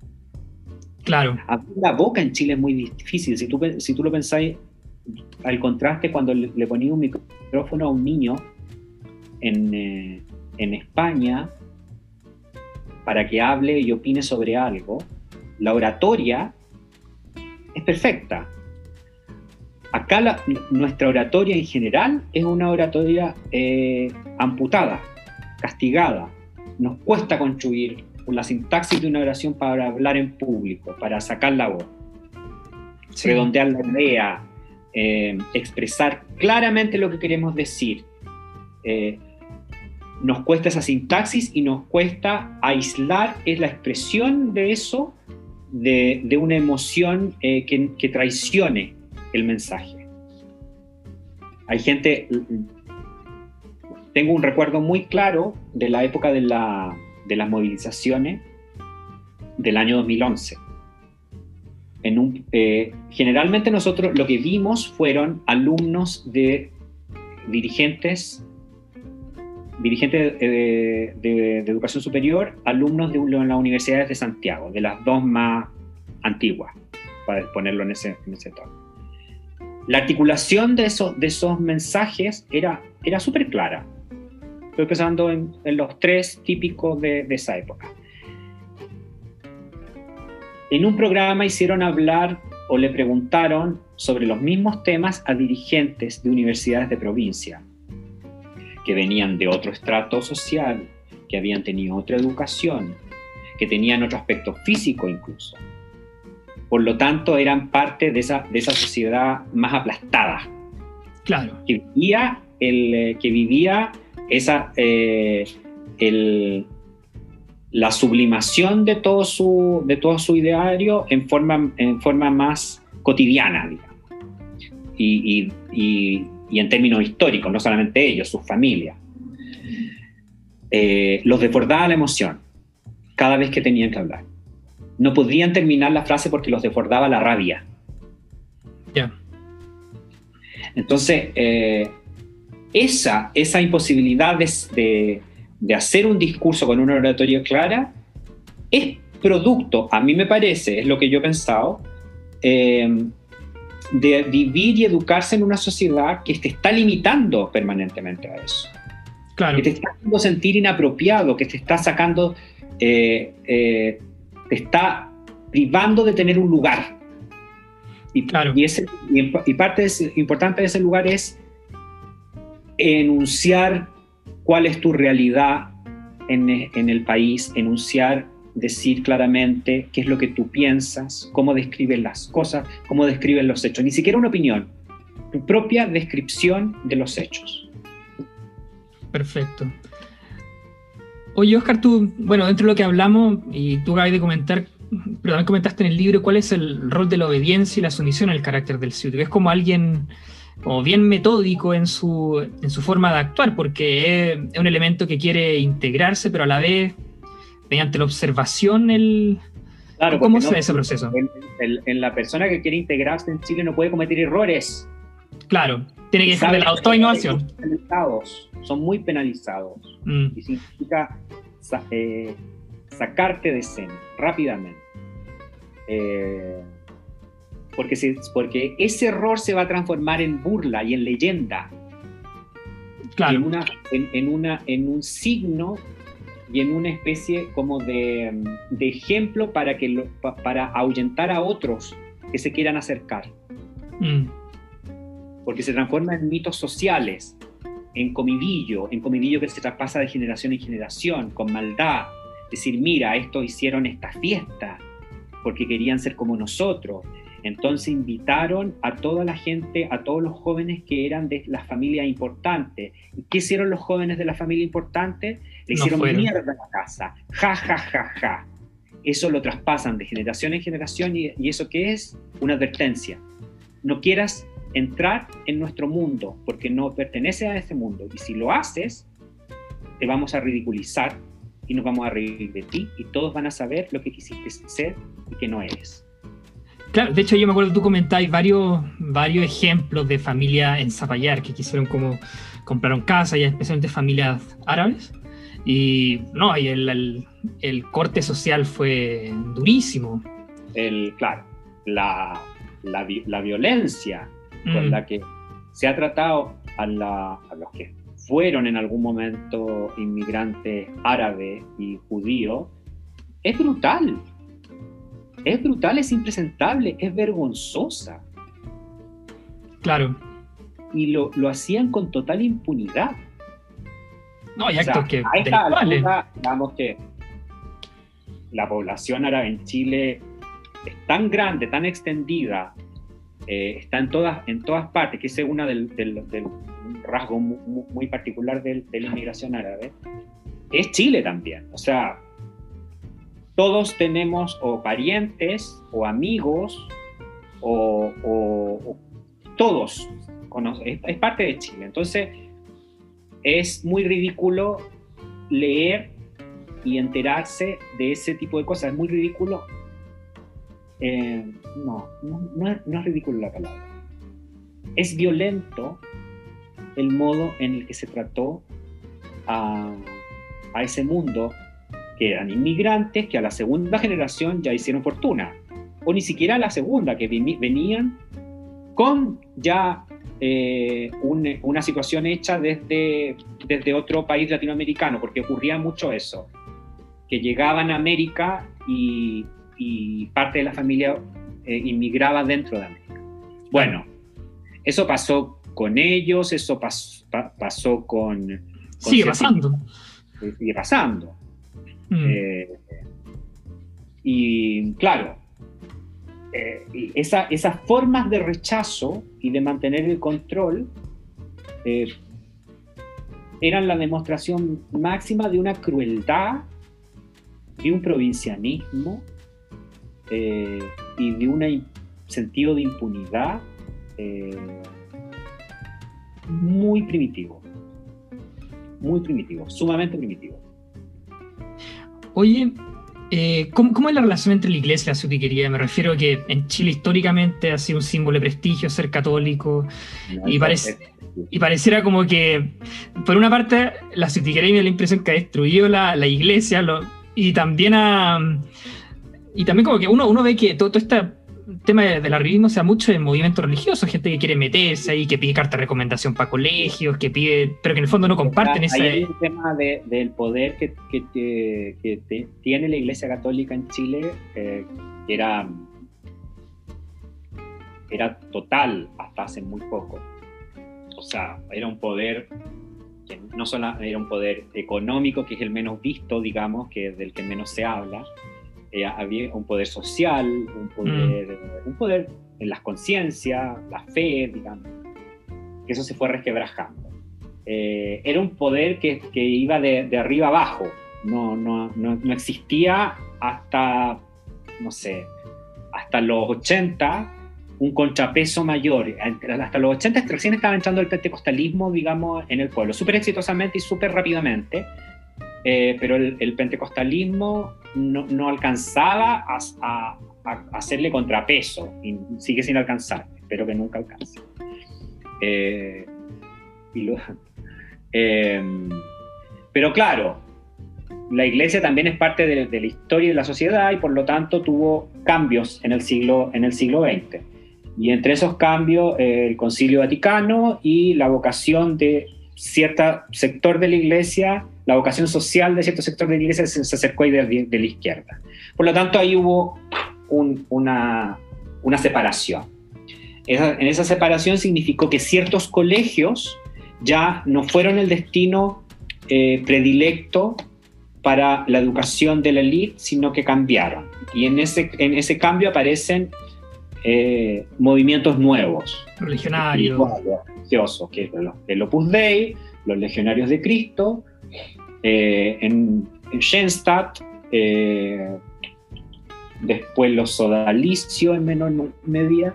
Claro. Abrir la boca en Chile es muy difícil. Si tú, si tú lo pensáis, al contraste cuando le, le ponía un micrófono a un niño en, eh, en España para que hable y opine sobre algo, la oratoria es perfecta. Acá la, nuestra oratoria en general es una oratoria eh, amputada, castigada. Nos cuesta construir la sintaxis de una oración para hablar en público, para sacar la voz, sí. Redondear la idea, eh, expresar claramente lo que queremos decir. Eh, nos cuesta esa sintaxis y nos cuesta aislar es la expresión de eso de, de una emoción eh, que, que traicione el mensaje. Hay gente, tengo un recuerdo muy claro de la época de, la, de las movilizaciones del año dos mil once. En un, eh, generalmente nosotros lo que vimos fueron alumnos de dirigentes dirigentes de, de, de educación superior, alumnos de, de las universidades de Santiago, de las dos más antiguas, para ponerlo en ese, en ese tono. La articulación de esos, de esos mensajes era, era súper clara. Estoy pensando en, en los tres típicos de, de esa época. En un programa hicieron hablar o le preguntaron sobre los mismos temas a dirigentes de universidades de provincia, que venían de otro estrato social, que habían tenido otra educación, que tenían otro aspecto físico incluso. Por lo tanto, eran parte de esa, de esa sociedad más aplastada. Claro. Que vivía, el, que vivía esa, eh, el, la sublimación de todo su, de todo su ideario en forma, en forma más cotidiana, digamos. Y, y, y y en términos históricos, no solamente ellos, sus familias. Eh, los desbordaba la emoción cada vez que tenían que hablar. No podían terminar la frase porque los desbordaba la rabia. Ya. Yeah. Entonces, eh, esa, esa imposibilidad de, de, de hacer un discurso con una oratoria clara es producto, a mí me parece, es lo que yo he pensado, eh, de vivir y educarse en una sociedad que te está limitando permanentemente a eso. Claro. Que te está haciendo sentir inapropiado, que te está sacando, eh, eh, te está privando de tener un lugar. Y, claro. y, ese, y, y parte de ese, importante de ese lugar es enunciar cuál es tu realidad en, en el país, enunciar, decir claramente qué es lo que tú piensas, cómo describes las cosas, cómo describes los hechos. Ni siquiera una opinión, tu propia descripción de los hechos. Perfecto. Oye, Oscar, tú, bueno, dentro de lo que hablamos, y tú acabas de comentar, pero también comentaste en el libro, cuál es el rol de la obediencia y la sumisión en el carácter del ciudadano. Es como alguien como bien metódico en su, en su forma de actuar, porque es, es un elemento que quiere integrarse, pero a la vez, mediante la observación, el... Claro, ¿cómo se no, ve ese proceso? En, en, en la persona que quiere integrarse en Chile no puede cometer errores. Claro, tiene que dejar de lado toda innovación. Son penalizados, son muy penalizados. Mm. Y significa eh, sacarte de escena rápidamente. Eh, porque, se, porque ese error se va a transformar en burla y en leyenda. Claro. En, una, en, en, una, en un signo y en una especie como de, de ejemplo para, que lo, para ahuyentar a otros que se quieran acercar. Mm. Porque se transforma en mitos sociales, en comidillo, en comidillo que se traspasa de generación en generación, con maldad. Decir, mira, estos hicieron esta fiesta porque querían ser como nosotros. Entonces invitaron a toda la gente, a todos los jóvenes que eran de las familias importantes. ¿Y qué hicieron los jóvenes de la familia importante? Le hicieron no mierda a la casa. Ja, ja, ja, ja. Eso lo traspasan de generación en generación y, y ¿eso qué es? Una advertencia. No quieras entrar en nuestro mundo porque no perteneces a ese mundo. Y si lo haces, te vamos a ridiculizar y nos vamos a reír de ti y todos van a saber lo que quisiste ser y que no eres. Claro, de hecho yo me acuerdo que tú comentabas varios, varios ejemplos de familias en Zapallar que quisieron como compraron casa, y especialmente familias árabes, y no, y el, el, el corte social fue durísimo. El, claro, la, la, la violencia mm. con la que se ha tratado a, la, a los que fueron en algún momento inmigrantes árabes y judíos es brutal. Es brutal, es impresentable, es vergonzosa. Claro. Y lo, lo hacían con total impunidad. No, hay actos o sea, que... A esta altura, digamos que la población árabe en Chile es tan grande, tan extendida, eh, está en todas, en todas partes, que es una del, del, del rasgo muy, muy particular de, de la inmigración árabe, es Chile también. O sea, todos tenemos o parientes, o amigos, o, o, o todos, es, es parte de Chile. Entonces, es muy ridículo leer y enterarse de ese tipo de cosas. Es muy ridículo. Eh, no, no, no, es, no es ridículo la palabra. Es violento el modo en el que se trató a, a ese mundo, que eran inmigrantes que a la segunda generación ya hicieron fortuna, o ni siquiera a la segunda, que venían con ya eh, un, una situación hecha desde, desde otro país latinoamericano, porque ocurría mucho eso, que llegaban a América y, y parte de la familia eh, inmigraba dentro de América. Bueno, eso pasó con ellos, eso pas, pa, pasó con... con sigue pasando. Sigue pasando. Mm. Eh, y claro, eh, esa, esas formas de rechazo y de mantener el control eh, eran la demostración máxima de una crueldad, de un provincianismo eh, y de un sentido de impunidad eh, muy primitivo, muy primitivo, sumamente primitivo. Oye, eh, ¿cómo, ¿cómo es la relación entre la iglesia y la sutiquería? Me refiero a que en Chile históricamente ha sido un símbolo de prestigio ser católico, no, y, parece, y pareciera como que, por una parte, la sutiquería me da la impresión que ha destruido la, la iglesia, lo, y también ha, y también como que uno, uno ve que todo, todo este tema del arribismo se da mucho en movimientos religiosos, gente que quiere meterse ahí, que pide carta de recomendación para colegios, que pide, pero que en el fondo no comparten ese... Hay un tema de, del poder que, que, que, que te, tiene la Iglesia Católica en Chile, eh, que era, era total hasta hace muy poco. O sea, era un poder que no solo era un poder económico, que es el menos visto, digamos, que del que menos se habla, eh, había un poder social, un poder, mm. un poder en las conciencias, la fe, digamos, que eso se fue resquebrajando. Eh, era un poder que, que iba de, de arriba abajo, no, no, no, no existía hasta, no sé, hasta los ochenta, un contrapeso mayor. Hasta los ochenta recién estaba entrando el pentecostalismo, digamos, en el pueblo, súper exitosamente y súper rápidamente, eh, pero el, el pentecostalismo no, no alcanzaba a, a, a hacerle contrapeso, y sigue sin alcanzar, espero que nunca alcance. Eh, y lo, eh, pero claro, la iglesia también es parte de, de la historia y de la sociedad, y por lo tanto tuvo cambios en el siglo, en el siglo veinte. Y entre esos cambios, eh, el Concilio Vaticano y la vocación de cierto sector de la iglesia, la vocación social de cierto sector de la iglesia se, se acercó ahí de, de la izquierda. Por lo tanto, ahí hubo un, una, una separación. Esa, en esa separación significó que ciertos colegios ya no fueron el destino eh, predilecto para la educación de la élite, sino que cambiaron. Y en ese, en ese cambio aparecen eh, movimientos nuevos. Religionarios. Religiosos, que es el Opus Dei, los Legionarios de Cristo, eh, en, en Schoenstatt, eh, después los sodalicios en menor medida,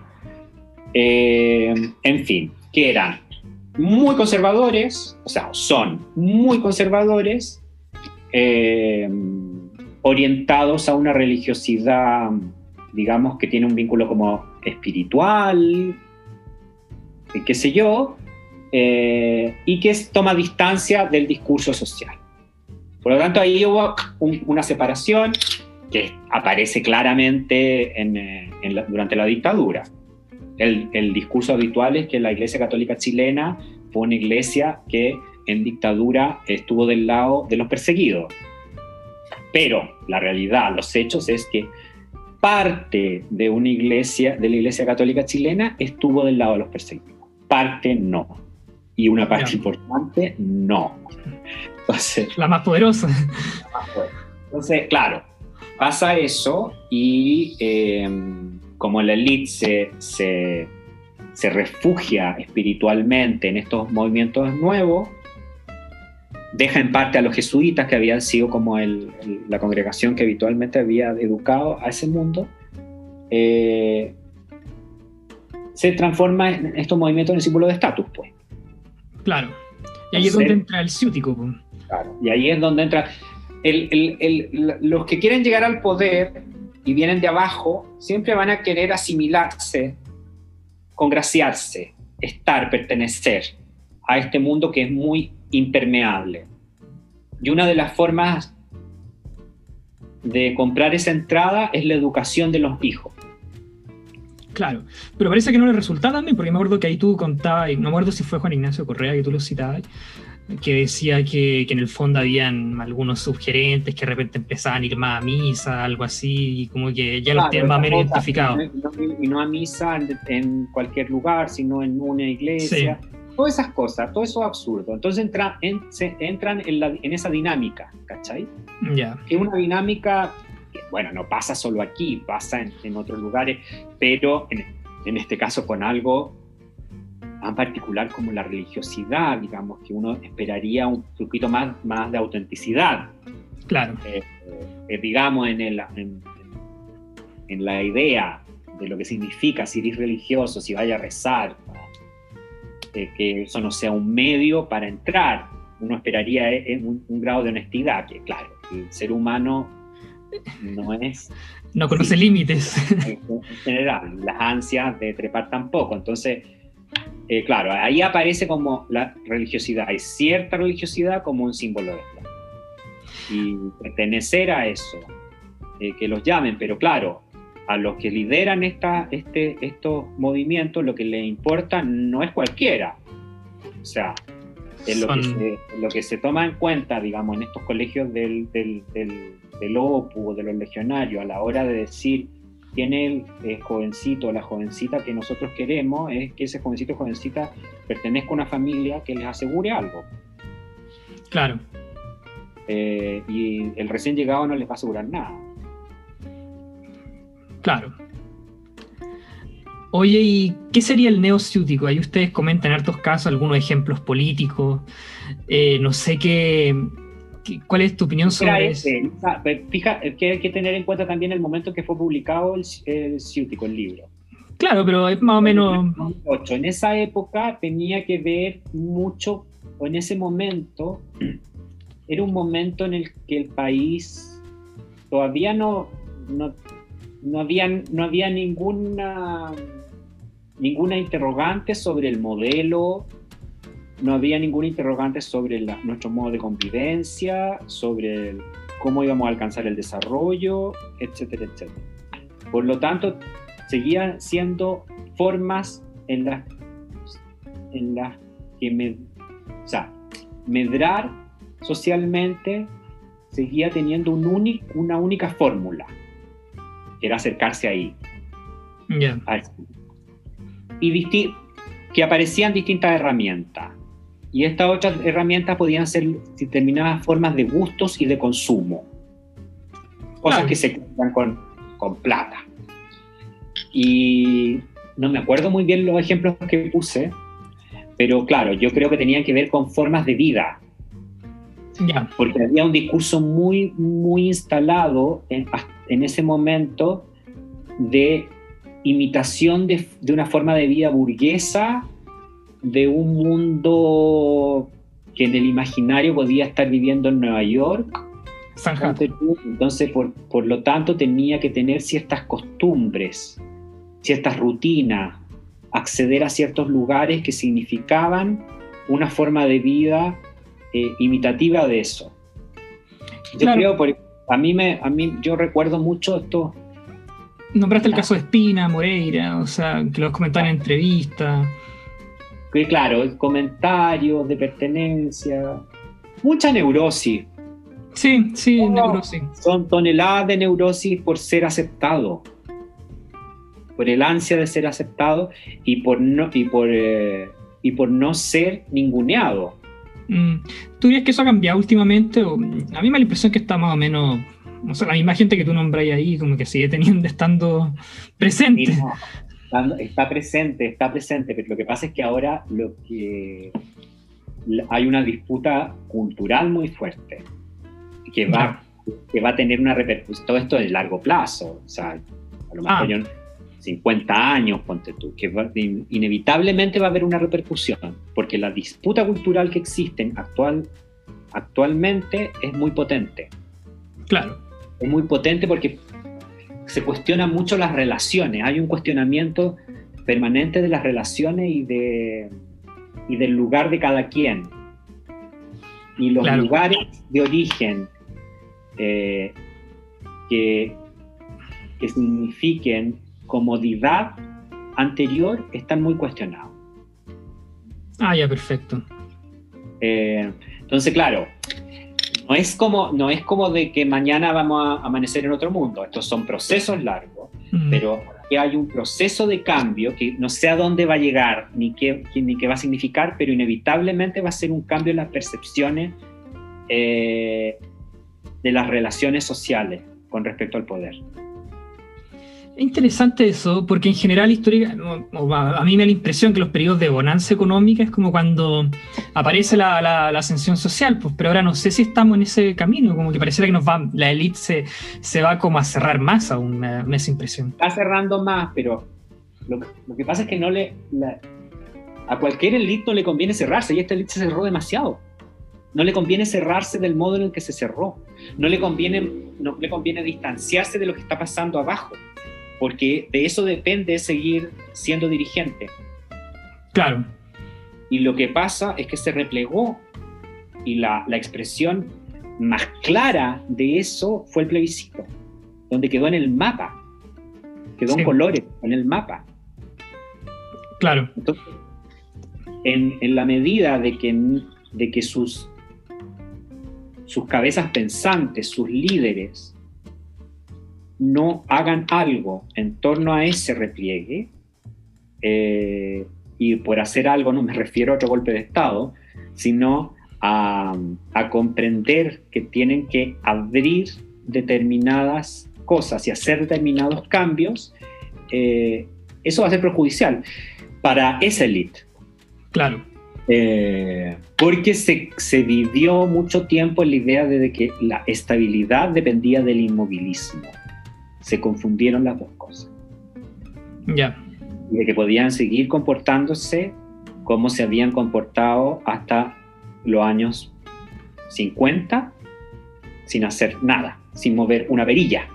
eh, en fin, que eran muy conservadores, o sea, son muy conservadores, Eh, orientados a una religiosidad, digamos, que tiene un vínculo como espiritual, qué sé yo, eh, y que toma distancia del discurso social. Por lo tanto, ahí hubo un, una separación que aparece claramente en, en la, durante la dictadura. El, el discurso habitual es que la Iglesia Católica chilena fue una iglesia que en dictadura estuvo del lado de los perseguidos. Pero la realidad, los hechos, es que parte de una iglesia, de la Iglesia Católica chilena, estuvo del lado de los perseguidos. Parte no. Y una parte yeah. importante, no. Entonces, la más poderosa. Entonces, claro, pasa eso y eh, como la élite se, se, se refugia espiritualmente en estos movimientos nuevos, deja en parte a los jesuitas, que habían sido como el, el, la congregación que habitualmente había educado a ese mundo, eh, se transforma en estos movimientos en el símbolo de estatus, pues. Claro. Y ahí Entonces, es donde entra el ciútico, pues. Claro. Y ahí es donde entra el, el, el, los que quieren llegar al poder y vienen de abajo, siempre van a querer asimilarse, congraciarse, estar, pertenecer a este mundo que es muy impermeable. Y una de las formas de comprar esa entrada es la educación de los hijos. Claro, pero parece que no le resultaba también, porque me acuerdo que ahí tú contabas, y no me acuerdo si fue Juan Ignacio Correa que tú lo citabas, que decía que, que en el fondo habían algunos subgerentes que de repente empezaban a ir más a misa, algo así, y como que ya los tienen más o menos identificados. Y no, y no a misa en, en cualquier lugar, sino en una iglesia. Sí. Todas esas cosas, todo eso es absurdo. Entonces entra, en, se, entran en, la, en esa dinámica, ¿cachai? Ya. Yeah. Que es una dinámica que, bueno, no pasa solo aquí, pasa en, en otros lugares, pero en, en este caso con algo tan particular como la religiosidad, digamos, que uno esperaría un poquito más, más de autenticidad. Claro. Eh, eh, digamos, en, el, en, en la idea de lo que significa si eres religioso, si vaya a rezar, eh, que eso no sea un medio para entrar. Uno esperaría eh, un, un grado de honestidad, que claro, el ser humano no es... No conoce sí, límites. En general, las ansias de trepar tampoco. Entonces, eh, claro, ahí aparece como la religiosidad. Hay cierta religiosidad como un símbolo de esto. Y pertenecer a eso, eh, que los llamen, pero claro, a los que lideran esta, este, estos movimientos, lo que les importa no es cualquiera. O sea, es lo, Son... que se, lo que se toma en cuenta, digamos, en estos colegios del, del, del, del O P U o de los legionarios, a la hora de decir quién es el jovencito o la jovencita que nosotros queremos, es que ese jovencito o jovencita pertenezca a una familia que les asegure algo. Claro. Eh, y el recién llegado no les va a asegurar nada. Claro. Oye, ¿y qué sería el neociútico? Ahí ustedes comentan en hartos casos algunos ejemplos políticos. Eh, no sé qué, qué, ¿cuál es tu opinión sobre eso? Este, fija, que hay que tener en cuenta también el momento que fue publicado el, el ciútico, el libro. Claro, pero es más o menos... En esa época tenía que ver mucho, o en ese momento, era un momento en el que el país todavía no, no, no, había, no había ninguna... ninguna interrogante sobre el modelo, no había ninguna interrogante sobre la, nuestro modo de convivencia, sobre el, cómo íbamos a alcanzar el desarrollo, etcétera, etcétera. Por lo tanto, seguían siendo formas en las, en las que me, o sea, medrar socialmente seguía teniendo un único, una única fórmula, que era acercarse ahí. Yeah. Y disti- que aparecían distintas herramientas. Y estas otras herramientas podían ser determinadas formas de gustos y de consumo. Cosas claro. que se compran con, con plata. Y no me acuerdo muy bien los ejemplos que puse, pero claro, yo creo que tenían que ver con formas de vida. Yeah. Porque había un discurso muy, muy instalado en, en ese momento de imitación de, de una forma de vida burguesa, de un mundo que en el imaginario podía estar viviendo en Nueva York. Entonces, entonces por, por lo tanto, tenía que tener ciertas costumbres, ciertas rutinas, acceder a ciertos lugares que significaban una forma de vida eh, imitativa de eso. Yo claro. creo, por, a mí me, a mí, yo recuerdo mucho esto. Nombraste el caso de Espina, Moreira, o sea, que los comentaban en entrevistas. Que claro, comentarios de pertenencia, mucha neurosis. Sí, sí, oh, neurosis. Son toneladas de neurosis por ser aceptado, por el ansia de ser aceptado y por no, y por, eh, y por no ser ninguneado. Mm. ¿Tú dirías que eso ha cambiado últimamente? O, a mí me da la impresión que está más o menos... O sea, la misma gente que tú nombras ahí como que sigue teniendo, estando presente. Sí, no, está presente, está presente, pero lo que pasa es que ahora lo que hay una disputa cultural muy fuerte que va, no. que va a tener una repercusión, todo esto de largo plazo, o sea, a lo mejor ah. yo, cincuenta años, ponte tú, que va, inevitablemente va a haber una repercusión, porque la disputa cultural que existe actual, actualmente es muy potente. Claro. Es muy potente porque se cuestionan mucho las relaciones, hay un cuestionamiento permanente de las relaciones y, de, y del lugar de cada quien. Y los claro. lugares de origen eh, que, que signifiquen comodidad anterior están muy cuestionados. Ah, ya, perfecto. Eh, entonces, claro, No es, como, no es como de que mañana vamos a amanecer en otro mundo. Estos son procesos largos, mm. pero que hay un proceso de cambio que no sé a dónde va a llegar ni qué, ni qué va a significar, pero inevitablemente va a ser un cambio en las percepciones eh, de las relaciones sociales con respecto al poder. Es interesante eso, porque en general histórica, a mí me da la impresión que los periodos de bonanza económica es como cuando aparece la, la, la ascensión social, pues, pero ahora no sé si estamos en ese camino, como que pareciera que nos va, la élite se, se va como a cerrar más aún, me da esa impresión. Está cerrando más, pero lo, lo que pasa es que no le, la, a cualquier élite no le conviene cerrarse, y esta élite se cerró demasiado. No le conviene cerrarse del modo en el que se cerró, no le conviene, no le conviene distanciarse de lo que está pasando abajo, porque de eso depende seguir siendo dirigente. Claro. Y lo que pasa es que se replegó, y la, la expresión más clara de eso fue el plebiscito, donde quedó en el mapa, quedó sí. en colores, en el mapa. Claro. Entonces, en, en la medida de que, de que sus, sus cabezas pensantes, sus líderes, no hagan algo en torno a ese repliegue, eh, y por hacer algo no me refiero a otro golpe de Estado, sino a, a comprender que tienen que abrir determinadas cosas y hacer determinados cambios, eh, eso va a ser perjudicial para esa élite. Claro. Eh, porque se, se vivió mucho tiempo en la idea de que la estabilidad dependía del inmovilismo. Se confundieron las dos cosas. Ya. Yeah. De que podían seguir comportándose como se habían comportado hasta los años cincuenta, sin hacer nada, sin mover una perilla.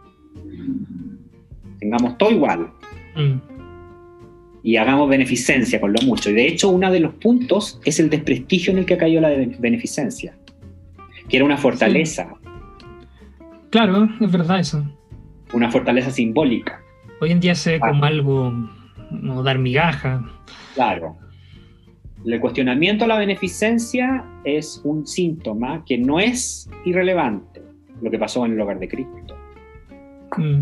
Tengamos todo igual. Mm. Y hagamos beneficencia con lo mucho. Y de hecho, uno de los puntos es el desprestigio en el que cayó la beneficencia, que era una fortaleza. Sí. Claro, es verdad eso. Una fortaleza simbólica. Hoy en día se ve ah. como algo, como dar migaja. Claro. El cuestionamiento a la beneficencia es un síntoma que no es irrelevante, lo que pasó en el Hogar de Cristo. Mm.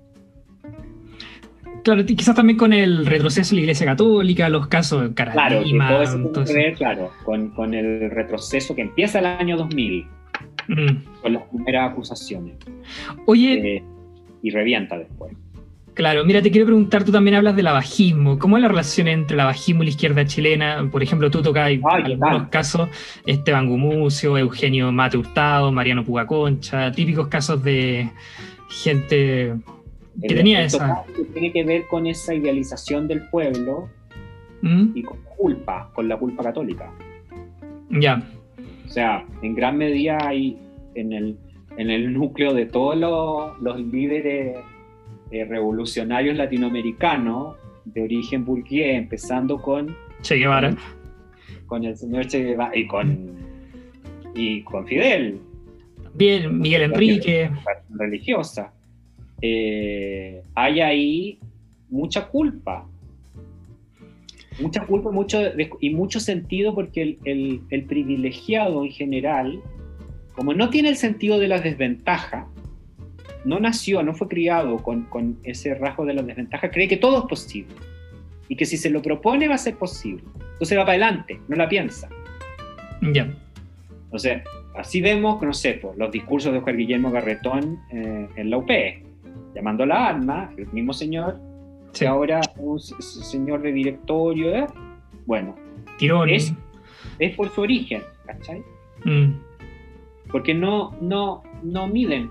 Claro, quizás también con el retroceso de la Iglesia Católica, los casos de Caradima. Claro, todo eso tiene que ver, claro, con, con el retroceso que empieza el año dos mil, mm. con las primeras acusaciones. Oye... Eh, y revienta después. Claro, mira, te quiero preguntar, tú también hablas del abajismo. ¿Cómo es la relación entre el abajismo y la izquierda chilena? Por ejemplo, tú tocas en algunos tal. casos Esteban Gumucio, Eugenio Mate Hurtado, Mariano Pugaconcha, típicos casos de gente que el tenía esa... Que tiene que ver con esa idealización del pueblo ¿Mm? y con la culpa, con la culpa católica. Ya. Yeah. O sea, en gran medida hay en el, en el núcleo de todos los, los líderes Eh, revolucionarios latinoamericanos de origen burgués, empezando con Che Guevara, con, con el señor Che Guevara y con, y con Fidel, bien, Miguel Enrique, religiosa. Eh, hay ahí mucha culpa, mucha culpa mucho, y mucho sentido, porque el, el, el privilegiado en general, como no tiene el sentido de la desventaja, no nació, no fue criado con, con ese rasgo de la desventaja, cree que todo es posible y que si se lo propone va a ser posible. Entonces va para adelante, no la piensa. Ya. Yeah. O sea, así vemos, no sé, pues, los discursos de Oscar Guillermo Garretón eh, en la U P, llamando a la arma, el mismo señor, sí. que ahora un señor de directorio, ¿eh? Bueno, es, es por su origen, ¿cachai? Mm. Porque no, no, no miden.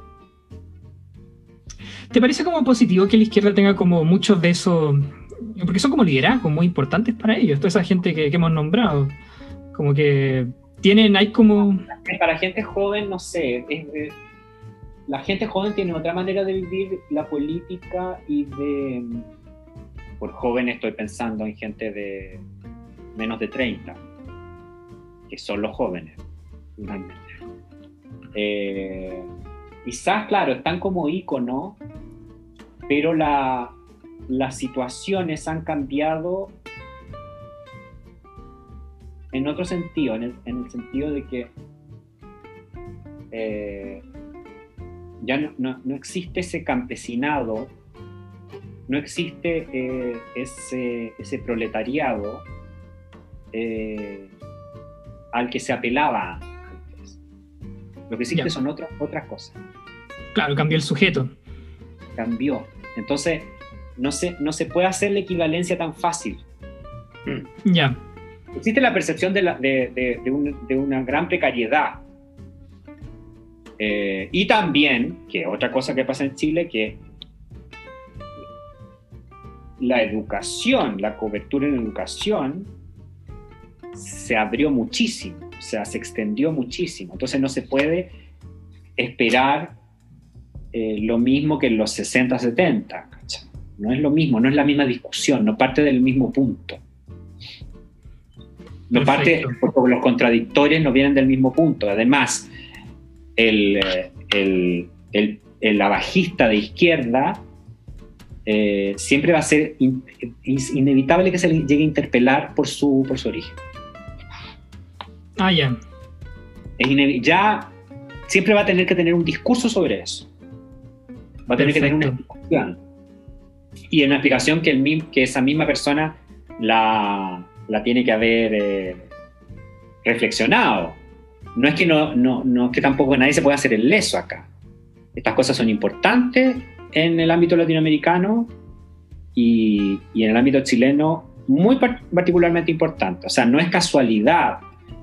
¿Te parece como positivo que la izquierda tenga como muchos de esos, porque son como liderazgos muy importantes para ellos, toda esa gente que, que hemos nombrado, como que tienen, hay como... Para gente joven, no sé, es, es, la gente joven tiene otra manera de vivir la política y de... Por joven estoy pensando en gente de menos de treinta, que son los jóvenes, finalmente. Eh, quizás, claro, están como ícono, pero la, las situaciones han cambiado en otro sentido, en el, en el sentido de que eh, ya no, no, no existe ese campesinado, no existe eh, ese, ese proletariado eh, al que se apelaba antes. Lo que existe ya. son otras, otras cosas. Claro, cambió el sujeto. Cambió. Entonces, no se, no se puede hacer la equivalencia tan fácil. Ya. Yeah. Existe la percepción de, la, de, de, de, un, de una gran precariedad. Eh, y también, que otra cosa que pasa en Chile, que la educación, la cobertura en educación se abrió muchísimo, o sea, se extendió muchísimo. Entonces no se puede esperar eh, lo mismo que en los sesenta, setenta. ¿cachai? No es lo mismo, no es la misma discusión, no parte del mismo punto. No parte, porque los contradictorios no vienen del mismo punto. Además, el, el, el, el abajista de izquierda eh, siempre va a ser in, in, inevitable que se le llegue a interpelar por su, por su origen. Ah, ya. Yeah. Ya siempre va a tener que tener un discurso sobre eso. Va a tener Perfecto. que tener una explicación. Y una explicación que, el, que esa misma persona la... la tiene que haber eh, reflexionado. no es que, no, no, no es que tampoco nadie se pueda hacer el leso acá. Estas cosas son importantes en el ámbito latinoamericano y, y en el ámbito chileno muy particularmente importante. O sea, no es casualidad,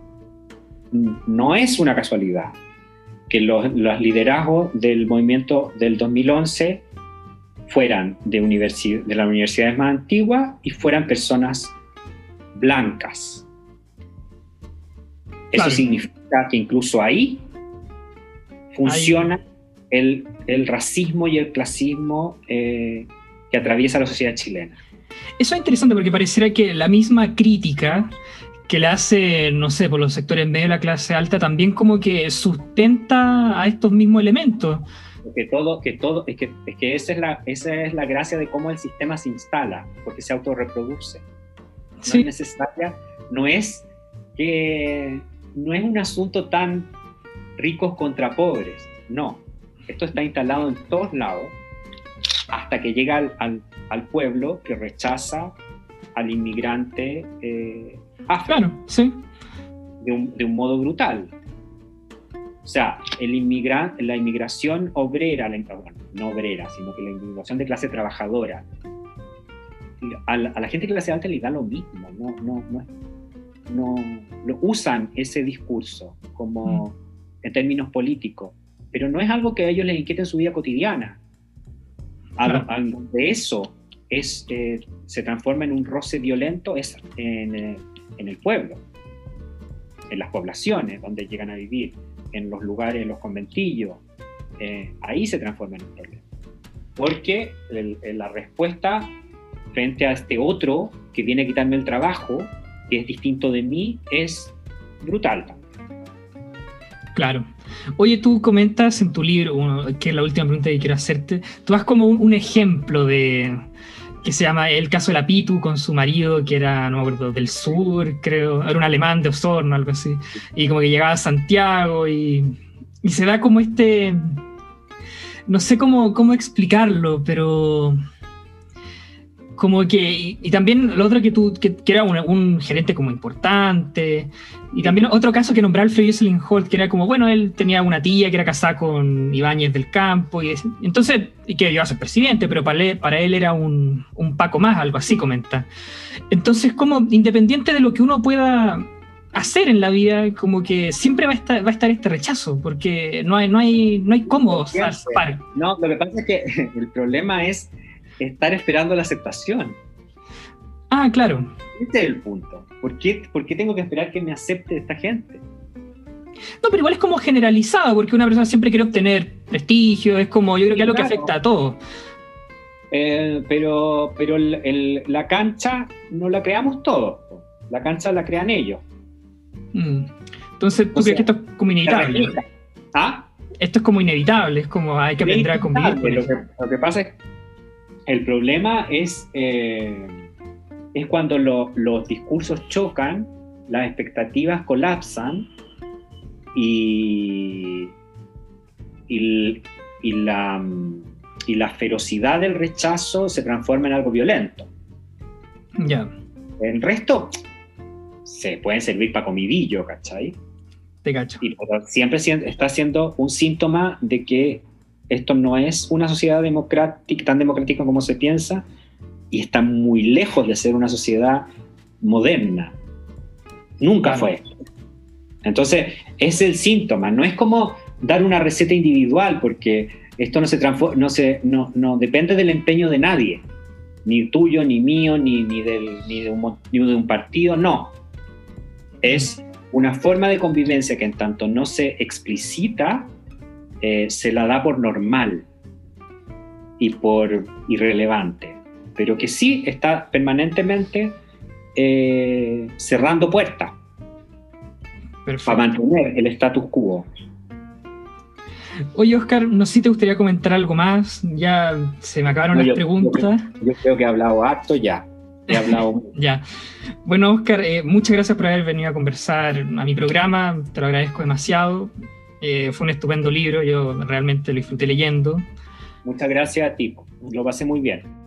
no es una casualidad que los, los liderazgos del movimiento del dos mil once fueran de, universi- de las universidades más antiguas y fueran personas blancas. Eso Claro. significa que incluso ahí funciona Ahí. el, el racismo y el clasismo eh, que atraviesa la sociedad chilena. Eso es interesante porque pareciera que la misma crítica que le hace, no sé, por los sectores medio de la clase alta, también como que sustenta a estos mismos elementos. Que todo, que todo, es que, es que esa, es la, esa es la gracia de cómo el sistema se instala, porque se autorreproduce. No Sí. es necesaria, no es que no es un asunto tan ricos contra pobres, no. Esto está instalado en todos lados hasta que llega al, al, al pueblo que rechaza al inmigrante eh, afro, Claro, sí. de un, de un modo brutal. O sea, el inmigran, la inmigración obrera, la, bueno, no obrera, sino que la inmigración de clase trabajadora, a la, a la gente de clase alta le da lo mismo, no, no, no, no, no usan ese discurso como mm. en términos políticos, pero no es algo que a ellos les inquiete en su vida cotidiana. Claro. A, a, donde eso es, eh, se transforma en un roce violento es en, eh, en el pueblo, en las poblaciones donde llegan a vivir, en los lugares, en los conventillos, eh, ahí se transforma en un problema. Porque el, el, la respuesta frente a este otro que viene a quitarme el trabajo, que es distinto de mí, es brutal. Claro. Oye, tú comentas en tu libro, que es la última pregunta que quiero hacerte, tú das como un, un ejemplo de que se llama el caso de la Pitu con su marido, que era, no me acuerdo, del sur, creo, era un alemán de Osorno, algo así, y como que llegaba a Santiago y, y se da como este, no sé cómo, cómo explicarlo, pero como que, y, y también lo otro que tú, que, que era un, un gerente como importante, y también otro caso que nombraba Alfred Jocelyn Holt, que era como, bueno, él tenía una tía que era casada con Ibáñez del Campo, y entonces, y que iba a ser presidente, pero para él, para él era un, un Paco más, algo así comenta. Entonces, como independiente de lo que uno pueda hacer en la vida, como que siempre va a estar, va a estar este rechazo, porque no hay, no hay, no hay cómo zarpar. No, lo que pasa es que el problema es estar esperando la aceptación. Ah, claro. Ese es el punto. ¿Por qué, ¿Por qué tengo que esperar que me acepte esta gente? No, pero igual es como generalizado, porque una persona siempre quiere obtener prestigio, es como, yo creo que es algo que afecta a todos. Eh, pero pero el, el, la cancha no la creamos todos, la cancha la crean ellos. Mm. Entonces, ¿tú o crees sea, que esto es como inevitable? ¿Ah? Esto es como inevitable, es como hay que aprender a convivir con lo, eso. que, lo que pasa es el problema es, eh, es cuando lo, los discursos chocan, las expectativas colapsan y, y, y, la, y la ferocidad del rechazo se transforma en algo violento. Ya. Yeah. El resto se pueden servir para comidillo, ¿cachai? Te cacho. Y siempre está siendo un síntoma de que esto no es una sociedad democrática, tan democrática como se piensa, y está muy lejos de ser una sociedad moderna. Nunca claro. fue. Entonces, es el síntoma. No es como dar una receta individual, porque esto no, se transforma, no, se, no, no depende del empeño de nadie, ni tuyo, ni mío, ni, ni, del, ni, de, un, ni de un partido, no. Es una forma de convivencia que en tanto no se explicita, Eh, se la da por normal y por irrelevante, pero que sí está permanentemente eh, cerrando puertas para mantener el status quo. Oye, Oscar, no sé si te gustaría comentar algo más, ya se me acabaron no, las yo, preguntas. Yo, yo creo que he hablado harto ya. He hablado... ya. Bueno, Oscar, eh, muchas gracias por haber venido a conversar a mi programa, te lo agradezco demasiado. Eh, fue un estupendo libro, yo realmente lo disfruté leyendo. Muchas gracias a ti, lo pasé muy bien.